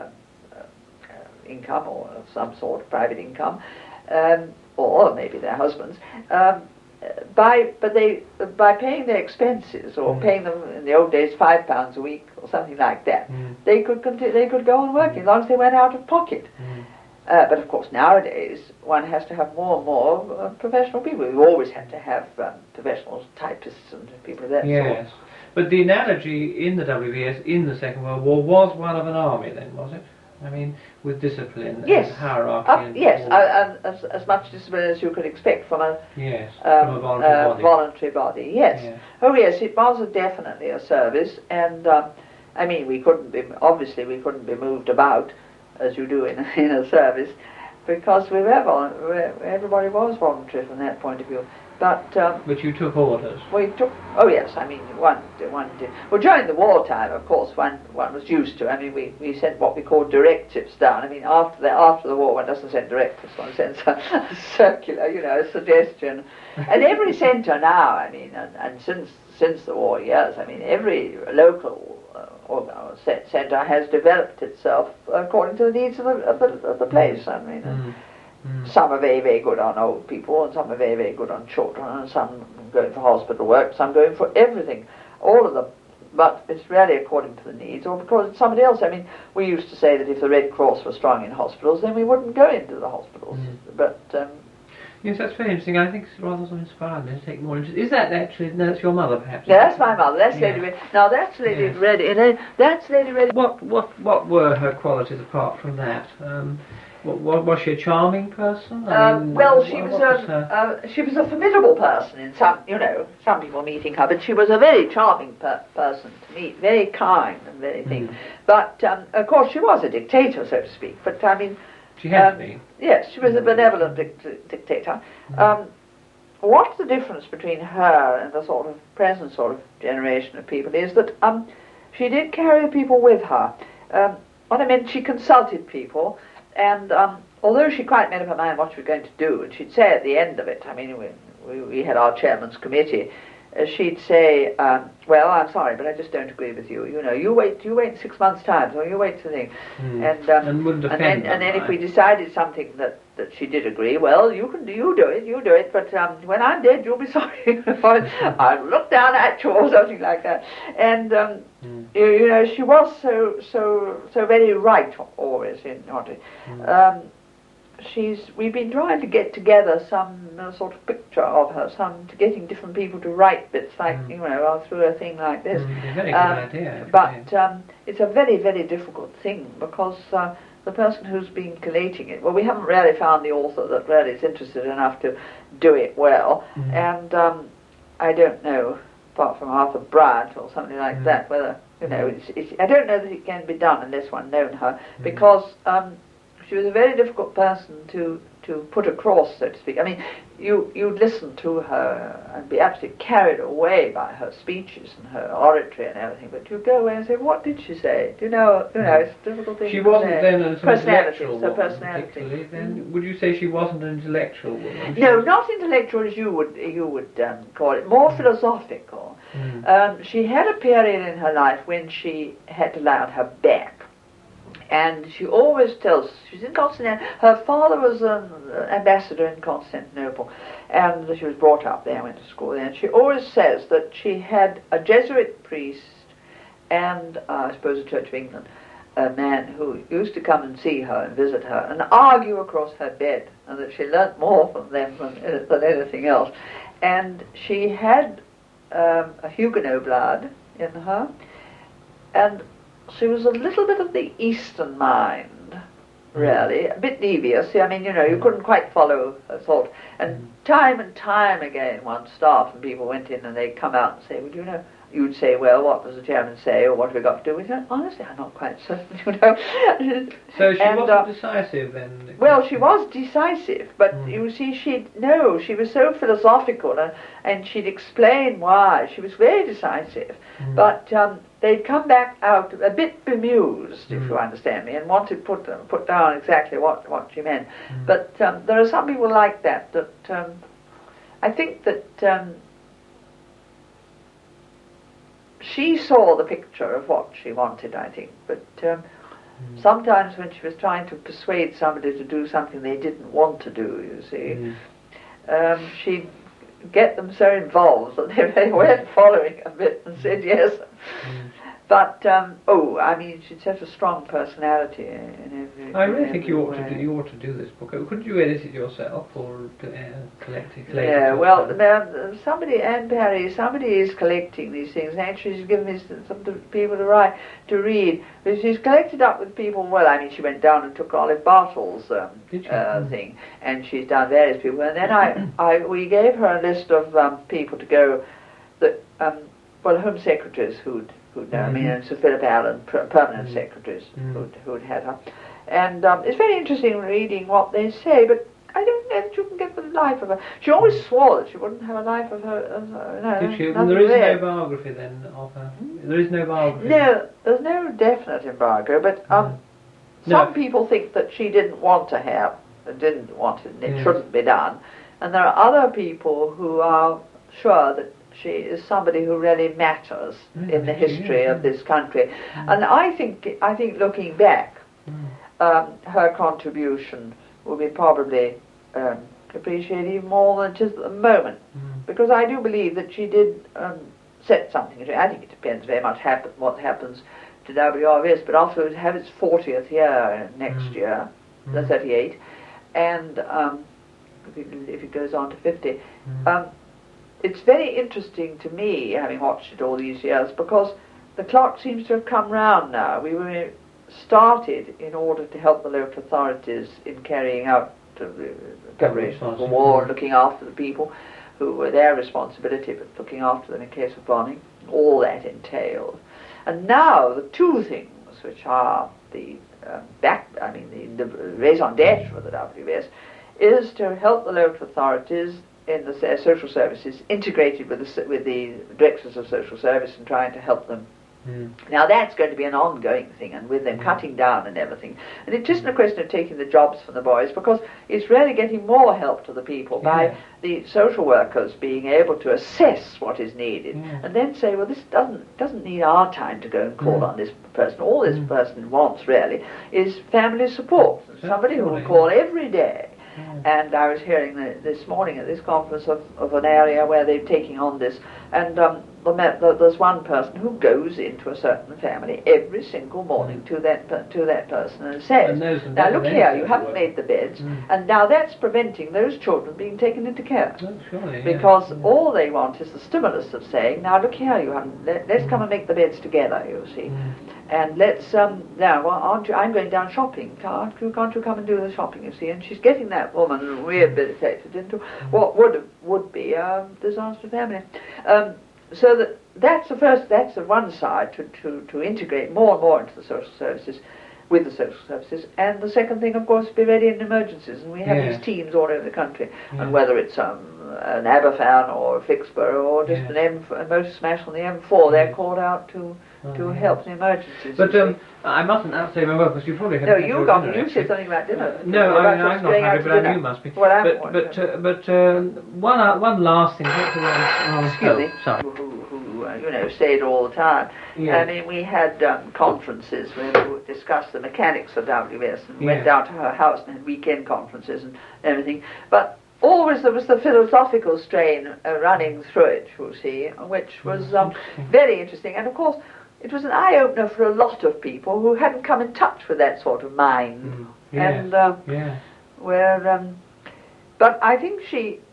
income or some sort of private income, or maybe their husbands, by paying their expenses, or paying them in the old days £5 a week or something like that, they could go on working as long as they went out of pocket. But of course nowadays one has to have more and more professional people. We've always had to have professional typists and people of that sort. Yes, but the analogy in the WVS in the Second World War was one of an army then, was it? I mean, with discipline and hierarchy. As much discipline as you could expect from a from a voluntary body. Yes. Oh yes, it was definitely a service, and I mean, we couldn't be moved about as you do in a service, because everybody was voluntary from that point of view. But you took orders. We took. Oh yes, I mean one did. Well, during the wartime, of course, one was used to. I mean, we sent what we call directives down. I mean, after the war, one doesn't send directives. One sends a circular, a suggestion. And every centre now, I mean, and since the war years, I mean, every local centre has developed itself according to the needs of the place. I mean. Some are very, very good on old people, and some are very, very good on children, and some going for hospital work, some going for everything, all of them. But it's really according to the needs, or because it's somebody else. I mean, we used to say that if the Red Cross were strong in hospitals, then we wouldn't go into the hospitals. But yes, that's very interesting. I think it's rather inspiring to take more interest. Is that actually? No, that's your mother, perhaps. Yeah, that's my mother. That's Lady Reading. Now that's Lady Reading. That's Lady Reading. What were her qualities apart from that? Was she a charming person? Well, she was a formidable person in some people meeting her, but she was a very charming person to meet, very kind and very thing. But of course, she was a dictator, so to speak. But I mean, she had been. Yes, she was a benevolent dictator. what's the difference between her and the sort of present sort of generation of people is that she did carry people with her. What I meant, she consulted people, and although she quite made up her mind what she was going to do, and she'd say at the end of it, I mean, we had our chairman's committee, she'd say, well, I'm sorry, but I just don't agree with you. You know, you wait 6 months' time, or you wait for the thing. And then if we decided something that she did agree, well, you do it, but when I'm dead, you'll be sorry. I'll look down at you, or something like that. And you know, she was so very right always in what we've been trying to get together some sort of picture of her, getting different people to write bits like, you know, through a thing like this. Very good idea. But it's a very, very difficult thing because the person who's been collating it, well, we haven't really found the author that really is interested enough to do it well, and I don't know, apart from Arthur Bryant or something like that, whether, you know, I don't know that it can be done unless one known her, because she was a very difficult person to put across, so to speak. I mean, you'd listen to her and be absolutely carried away by her speeches and her oratory and everything, but you'd go away and say, what did she say? Do you know, it's a difficult thing. She wasn't then an intellectual woman, personality. particularly. Then would you say she wasn't an intellectual woman? No, not intellectual as you would call it, more philosophical. She had a period in her life when she had to lie on her back. And she always tells, she's in Constantinople, her father was an ambassador in Constantinople, and she was brought up there, went to school there, and she always says that she had a Jesuit priest and, I suppose, a Church of England, a man who used to come and see her and visit her and argue across her bed, and that she learnt more from them than anything else. And she had a Huguenot blood in her, and she was a little bit of the Eastern mind, really, a bit devious. I mean, you know, you couldn't quite follow her thought. And time again, one staff and people went in and they'd come out and say, well, you know, you'd say, well, what does the chairman say, or what have we got to do with it? Honestly, I'm not quite certain, you know. So she wasn't decisive then? Well, she was decisive, but you see, she was so philosophical, and she'd explain why. She was very decisive, but they'd come back out a bit bemused, if you understand me, and wanted to put down exactly what she meant. But there are some people like that, I think that she saw the picture of what she wanted, I think, but sometimes when she was trying to persuade somebody to do something they didn't want to do, you see, she'd get them so involved that they weren't following a bit and said yes. But, I mean, she's such a strong personality in every... I really think you ought to do this book. Couldn't you edit it yourself or collect it? Yeah, well, somebody, Anne Perry, somebody is collecting these things. Actually, she's given me some people to read. But she's collected up with people, well, I mean, she went down and took Olive Bartle's thing, and she's done various people. And then we gave her a list of people to go, that, Home Secretaries who'd I mean, and Sir Philip Allen, permanent secretaries who'd had her. And it's very interesting reading what they say, but I don't know that you can get the life of her. She always swore that she wouldn't have a life of her. No, did she? There is no biography then of her? There is no biography? No, there's no definite embargo, but some people think that she didn't want to have, didn't want it, and it shouldn't be done. And there are other people who are sure that she is somebody who really matters in the history of this country. And I think looking back, her contribution will be probably appreciated even more than it is at the moment. Because I do believe that she did set something. I think it depends very much what happens to WRVS, but also it have its 40th year next year, the 38, and if it goes on to 50. It's very interesting to me, having watched it all these years, because the clock seems to have come round now. We were started in order to help the local authorities in carrying out the preparations for war, looking after the people who were their responsibility, but looking after them in case of bombing, all that entailed. And now the two things which are the raison d'etre for the WVS is to help the local authorities in the social services, integrated with the directors of social service and trying to help them. Now that's going to be an ongoing thing, and with them cutting down and everything. And it isn't a question of taking the jobs from the boys, because it's really getting more help to the people by the social workers being able to assess what is needed and then say, well, this doesn't need our time to go and call on this person. All this person wants really is family support. Somebody who will call every day. And I was hearing this morning at this conference of an area where they're taking on this, and there's one person who goes into a certain family every single morning to that person and says, now look here, you haven't made the beds, and now that's preventing those children being taken into care. Because all they want is the stimulus of saying, now look here, you haven't, let's come and make the beds together, you see. And let's, now, aren't you, I'm going down shopping, can't you come and do the shopping, you see? And she's getting that woman rehabilitated into what would be a disaster family. So that's the one side, to integrate more and more into the social services, with the social services. And the second thing, of course, be ready in emergencies. And we have these teams all over the country, and whether it's an Aberfan or a Fixborough or just a motor smash on the M4, they're called out to help in emergencies. But I mustn't outsay my work, because you probably had you said something about dinner. No, I mean, I'm not happy, but you must be. Well, but one last thing. Excuse me. Sorry. Who say it all the time. I mean, we had conferences where we would discuss the mechanics of WS, and went down to her house and had weekend conferences and everything. But always there was the philosophical strain running through it, you see, which was very interesting. And of course, it was an eye-opener for a lot of people who hadn't come in touch with that sort of mind. But I think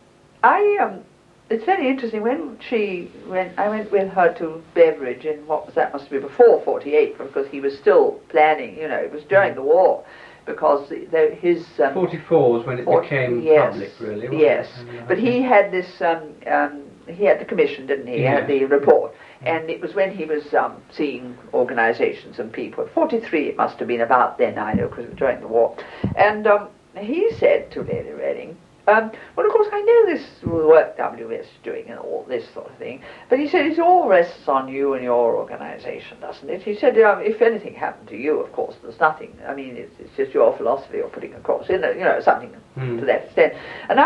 it's very interesting, when I went with her to Beveridge in that must be before 48, because he was still planning, it was during the war, because his... 44 was when it became public, really, wasn't it? But he had this, he had the commission, didn't he? He had the report. And it was when he was seeing organisations and people. 43 it must have been, about then, I know, because it was during the war. And he said to Lady Reading, well, of course, I know this work WS is doing and all this sort of thing, but he said it all rests on you and your organisation, doesn't it? He said, if anything happened to you, of course, there's nothing. I mean, it's just your philosophy you're putting across, in something to that extent. And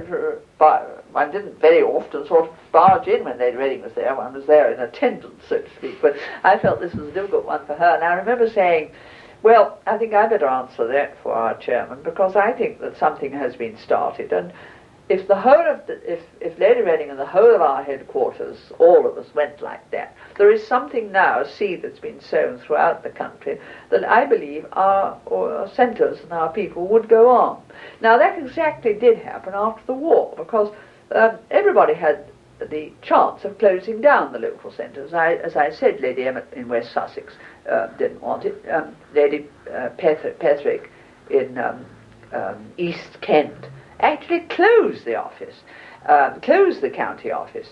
I didn't very often sort of barge in when Lady Reading was there. One was there in attendance, so to speak, but I felt this was a difficult one for her. And I remember saying, well, I think I better answer that for our chairman, because I think that something has been started, and if the whole of if Lady Reading and the whole of our headquarters, all of us, went like that, there is something now, a seed that's been sown throughout the country, that I believe our centres and our people would go on. Now that exactly did happen after the war, because everybody had the chance of closing down the local centres. As I said, Lady Emmet in West Sussex didn't want it. Lady Petherick in East Kent actually closed the office, closed the county office.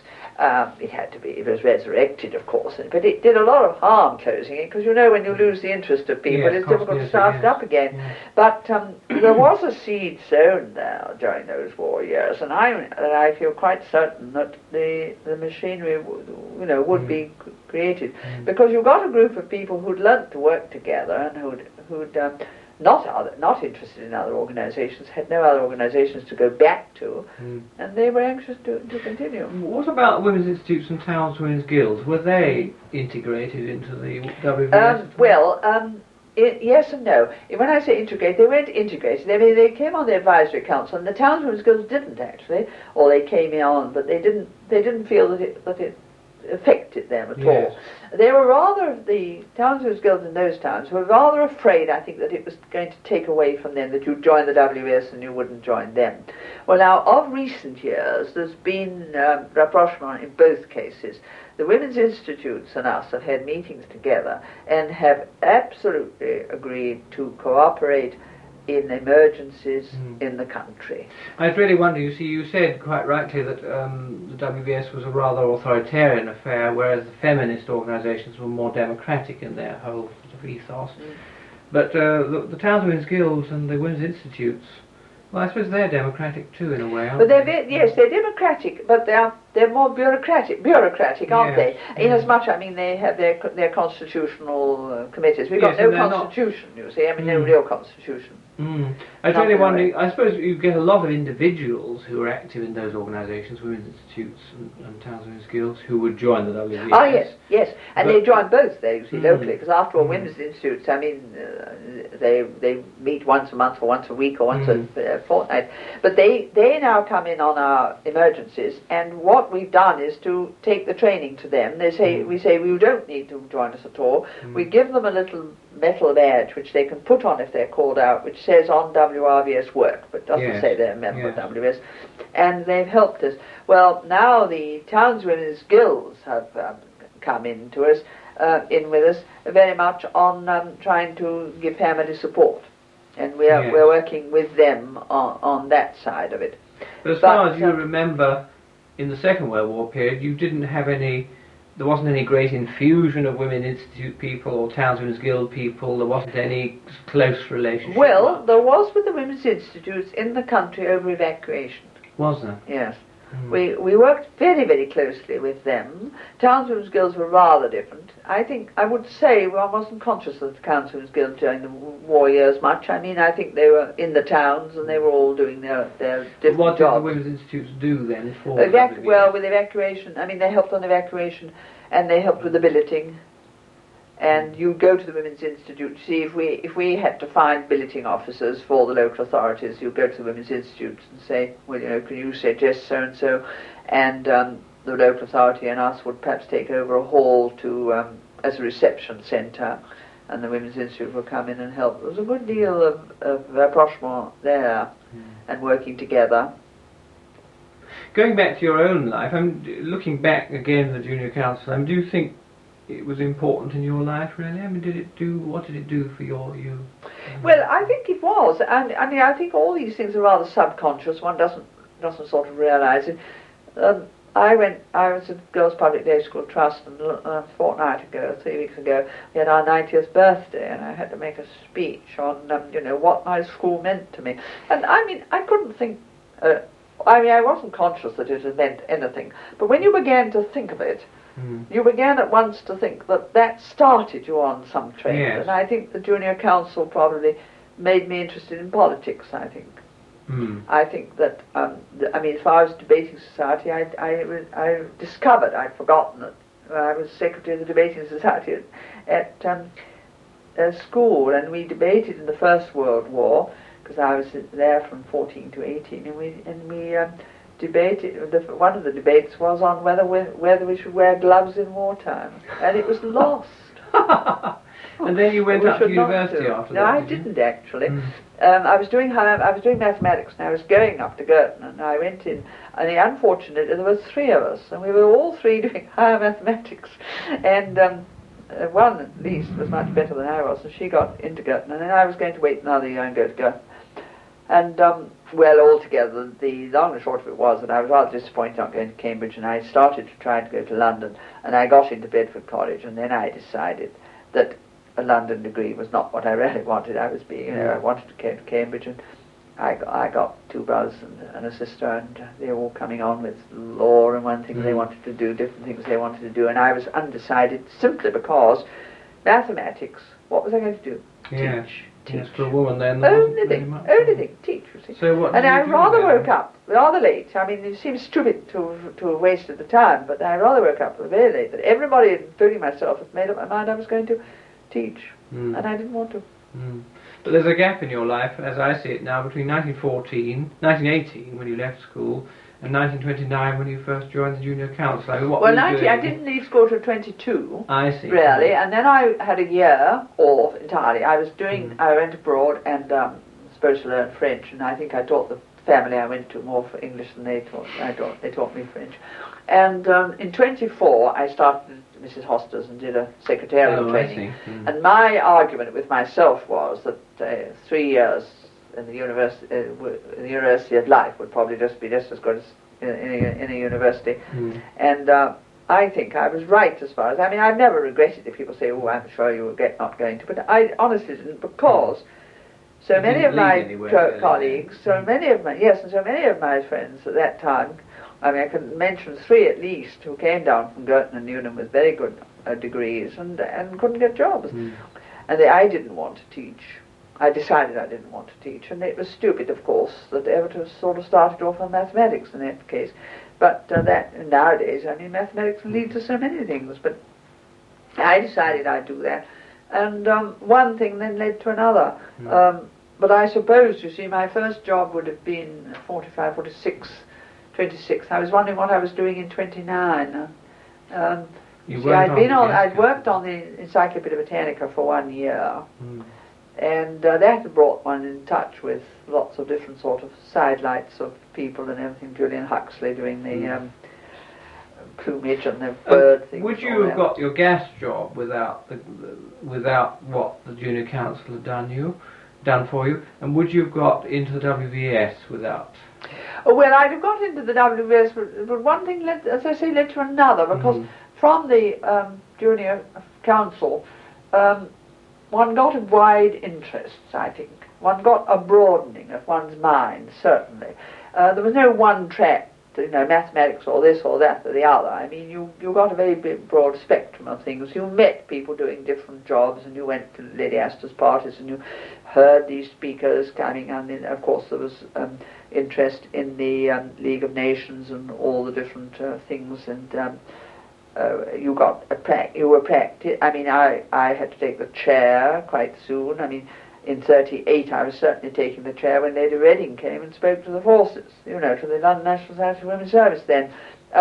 It was resurrected, of course, but it did a lot of harm closing it, because when you lose the interest of people, it's difficult to start it up again. But there was a seed sown there during those war years, and I feel quite certain that the machinery would be created, because you've got a group of people who'd learnt to work together and who'd not interested in other organisations, had no other organisations to go back to, and they were anxious to continue. What about women's institutes and towns women's guilds? Were they integrated into the WVS? Yes and no. When I say integrate, they weren't integrated. I mean, they came on the advisory council, and the towns women's guilds didn't actually, or they came on, but they didn't feel that it affected them at all. They were rather, the townsmen's guilds in those towns were rather afraid, I think, that it was going to take away from them, that you'd join the WS and you wouldn't join them. Well, now, of recent years, there's been rapprochement in both cases. The Women's Institutes and us have had meetings together and have absolutely agreed to cooperate in emergencies in the country. I really wonder, you said quite rightly that the WVS was a rather authoritarian affair, whereas the feminist organisations were more democratic in their whole sort of ethos. But the Towns Women's Guilds and the Women's Institutes Well, I suppose they're democratic too, in a way, aren't But they? yes, they're democratic, but they're more bureaucratic, aren't they? Inasmuch, I mean, they have their constitutional committees. We've got no constitution, you see. I mean, no real constitution. I was really wondering, I suppose you get a lot of individuals who are active in those organisations, women's institutes and towns women's guilds, who would join the WVS. Oh, yes. And they join both there, you see, locally, because after all, women's institutes, I mean, they meet once a month or once a week or once a fortnight. But they now come in on our emergencies, and what we've done is to take the training to them. They say, we say, you don't need to join us at all. We give them a little metal badge which they can put on if they're called out, which says on WRVS work, but doesn't say they're a member of WVS. And they've helped us. Well, now the Townswomen's Guilds have come in to us, in with us, very much on trying to give family support. And we're working with them on that side of it. But as far as you remember, in the Second World War period, you didn't have there wasn't any great infusion of Women Institute people or Townswomen's Guild people. There wasn't any close relationship. Well, there was with the Women's Institutes in the country over evacuation. Was there? Yes. We worked very, very closely with them. Townswomen's Guilds were rather different. I would say I wasn't conscious of the Townswomen's Guild during the war years much. I mean, I think they were in the towns and they were all doing their different what jobs. What did the Women's Institutes do then for well, with evacuation, I mean, they helped on evacuation and they helped with the billeting. And you go to the Women's Institute to see if we had to find billeting officers for the local authorities. You go to the Women's Institute and say, well, can you suggest so and so, and the local authority and us would perhaps take over a hall to as a reception centre, and the Women's Institute would come in and help. There was a good deal of rapprochement there, and working together. Going back to your own life, I'm looking back again at the Junior Council. Do you think it was important in your life, really? I mean, what did it do for you? Well, I think it was, and I mean, I think all these things are rather subconscious. One doesn't sort of realise it. I was at Girls' Public Day School Trust, and a fortnight ago, 3 weeks ago, we had our 90th birthday, and I had to make a speech on, what my school meant to me. And I mean, I couldn't think. I wasn't conscious that it had meant anything, but when you began to think of it. You began at once to think that started you on some train. Yes. And I think the Junior Council probably made me interested in politics, I think. I think that, as far as debating society, I discovered, I'd forgotten that I was secretary of the debating society at school, and we debated in the First World War, because I was there from 14 to 18, and we debated. One of the debates was on whether we should wear gloves in wartime, and it was lost. And then you went up to university after that? No, I didn't actually. I was doing mathematics, and I was going up to Girton, and I went in. And unfortunately, there were three of us, and we were all three doing higher mathematics, and one at least was much better than I was, and she got into Girton, and then I was going to wait another year and go to Girton. And, well, altogether, the long and short of it was that I was rather disappointed not going to Cambridge, and I started to try to go to London, and I got into Bedford College, and then I decided that a London degree was not what I really wanted. I wanted to go to Cambridge, and I got two brothers and a sister, and they were all coming on with law and one thing they wanted to do, different things they wanted to do, and I was undecided simply because mathematics, what was I going to do? Yeah. Teach. Yes, for a woman then. Only thing, teach, you see. So what? And I rather woke up rather late. I mean, it seems stupid to have wasted the time, but I rather woke up very late. That everybody, including myself, had made up my mind I was going to teach, and I didn't want to. But there's a gap in your life, as I see it now, between 1918, when you left school, and 1929, when you first joined the Junior Council. I mean, I didn't leave school till 22. I see. Really, and then I had a year off entirely. I went abroad and supposed to learn French, and I think I taught the family I went to more for English than they taught. They taught me French. And in 24, I started at Mrs. Hoster's and did a secretarial training. And my argument with myself was that 3 years in the university of life would probably be just as good as in a university. And I think I was right as far as, I've never regretted if people say, oh, I'm sure you were not going to, but I honestly didn't, because So You many didn't of my lead anywhere, really, colleagues, so many of my, yes, and so many of my friends at that time, I mean, I can mention 3 at least who came down from Girton and Newnham with very good degrees and couldn't get jobs. And I didn't want to teach. I decided I didn't want to teach, and it was stupid, of course, that ever to have sort of started off on mathematics in that case. But that nowadays, I mean, mathematics leads to so many things. But I decided I'd do that, and one thing then led to another. But I suppose, you see, my first job would have been 45, 46, 26. I was wondering what I was doing in 29. I'd worked on the Encyclopedia Britannica for 1 year, and that had brought one in touch with lots of different sort of sidelights of people and everything. Julian Huxley doing the plumage and the bird things. Would you have got your gas job without without what the Junior Council had done for you, and would you have got into the WVS without? Oh, well, I'd have got into the WVS, but one thing led, as I say, led to another, because from the Junior Council, one got a wide interests, I think. One got a broadening of one's mind, certainly. There was no one track, mathematics or this or that or the other. I mean, you got a very big, broad spectrum of things. You met people doing different jobs, and you went to Lady Astor's parties, and you heard these speakers coming, and then, of course, there was interest in the League of Nations and all the different things, and you were practice. I mean, I had to take the chair quite soon. I mean, in 38 I was certainly taking the chair when Lady Reading came and spoke to the forces, to the London National Society for Women's Service then.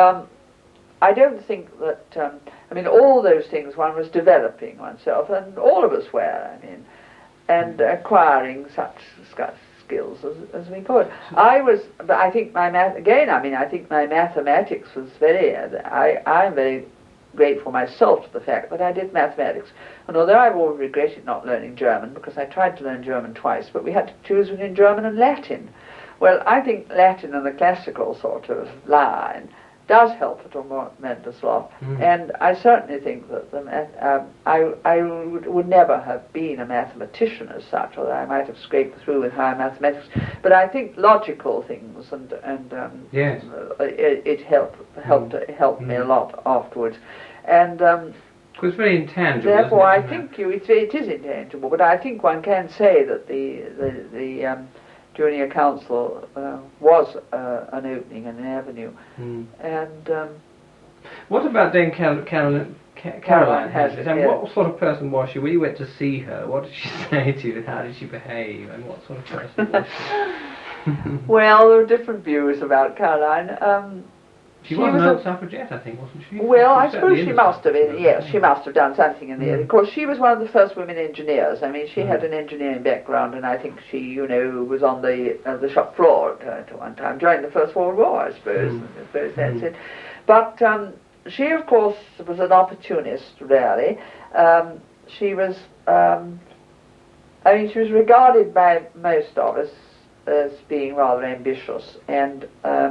I don't think that, I mean, all those things one was developing oneself, and all of us were, I mean, and acquiring such skills as we could. But I think I think my mathematics was I'm very grateful myself to the fact that I did mathematics. And although I've always regretted not learning German, because I tried to learn German twice, but we had to choose between German and Latin. Well, I think Latin and the classical sort of line does help a tremendous lot. And I certainly think that I would never have been a mathematician as such, although I might have scraped through with higher mathematics. But I think logical things yes. It helped me a lot afterwards. And it's very intangible. Therefore, I think it is intangible. But I think one can say that the Junior Council was an opening and an avenue. And what about Dame Caroline Hazlitt? And what sort of person was she? When you went to see her, what did she say to you? How did she behave? And what sort of person was she? Well, there are different views about Caroline. She was an old suffragette, I think, wasn't she? Well, I suppose she must have been. Yes, she must have done something in the. Of course, she was one of the first women engineers. I mean, she had an engineering background, and I think she, was on the shop floor at one time during the First World War. I suppose. I suppose that's it. But she, of course, was an opportunist. Really, she was. She was regarded by most of us as being rather ambitious and.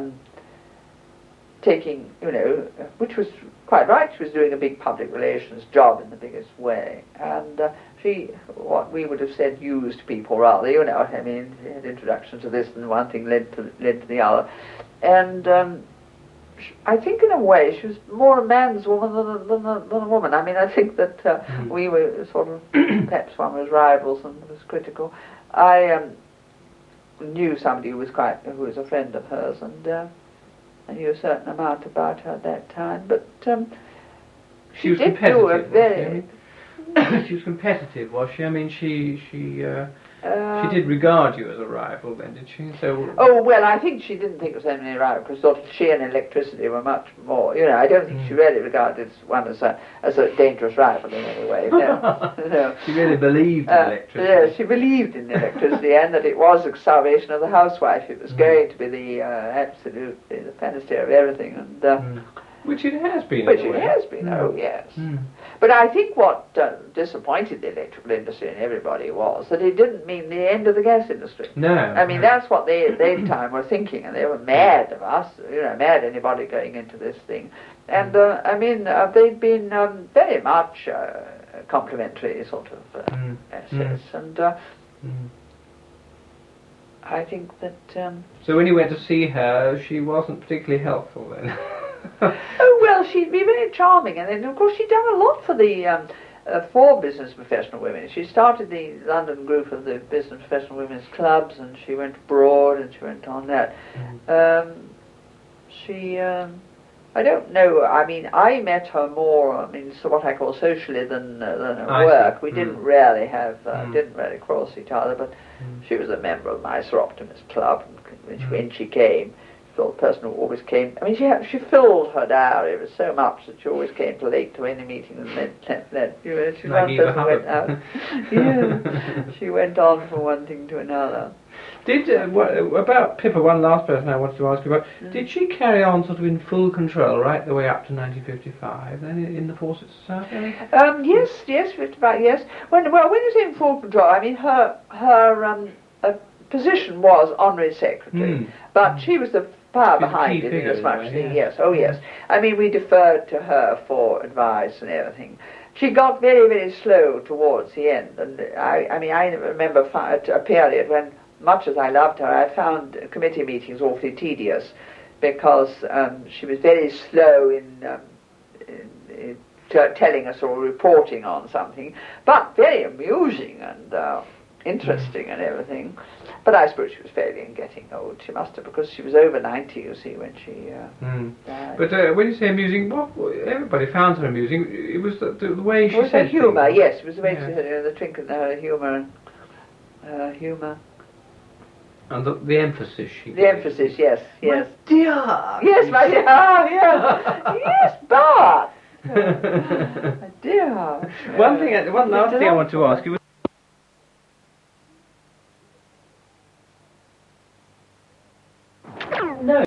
Taking, which was quite right. She was doing a big public relations job in the biggest way, and she, what we would have said, used people rather. I mean, she had introductions to this, and one thing led to the other, and I think in a way she was more a man's woman than a woman. I mean, I think that we were sort of perhaps one was rivals and was critical. I knew somebody who was a friend of hers, and. I knew a certain amount about her at that time, but she was did competitive. Do a very. She was competitive, was she? I mean, she did regard you as a rival, then, did she? So. Oh well, I think she didn't think of so many rivals because sort of she and electricity were much more. I don't think she really regarded one as a dangerous rival in any way. No, no. She really believed in electricity. Yeah, she believed in electricity and that it was the salvation of the housewife. It was going to be the panacea of everything, and. Which it has been. Which it has been. Oh yes. But I think what disappointed the electrical industry and everybody was that it didn't mean the end of the gas industry. No. I mean that's what they at that time were thinking, and they were mad of us. Mad anybody going into this thing. And they'd been very much complimentary sort of assets, and I think that. So when you went to see her, she wasn't particularly helpful then. Oh well, she'd be very charming, and then of course she'd done a lot for the for business professional women. She started the London group of the business professional women's clubs, and she went abroad, and she went on that. I don't know. I mean, I met her more. I mean, so what I call socially than at work. We didn't really have didn't really cross each other, but she was a member of my Sir Optimist Club, and when she came. The person who always came. I mean, she filled her diary with so much that she always came late to any meeting, and then you know, she like one person went out. Yeah, she went on from one thing to another. Did about Pippa? One last person I wanted to ask you about. Did she carry on sort of in full control right the way up to 1955? Then in the Fawcett Society? Yes, 55. Yes. When you say in full control, I mean her position was honorary secretary, but she was the power behind it, as much. Yes, oh yes. I mean, we deferred to her for advice and everything. She got very, very slow towards the end, and I remember a period when, much as I loved her, I found committee meetings awfully tedious because she was very slow in telling us or reporting on something, but very amusing and interesting and everything. But I suppose she was failing getting old. She must have, because she was over 90, you see, when she died. But when you say amusing, everybody found her amusing. It was the way she said her humour, things. yes. It was the way she said the twinkle, her humour. And the emphasis she gave. The emphasis, yes. My dear! Yes, my dear! Yes! Yes, but! My dear! One last thing I want to ask you was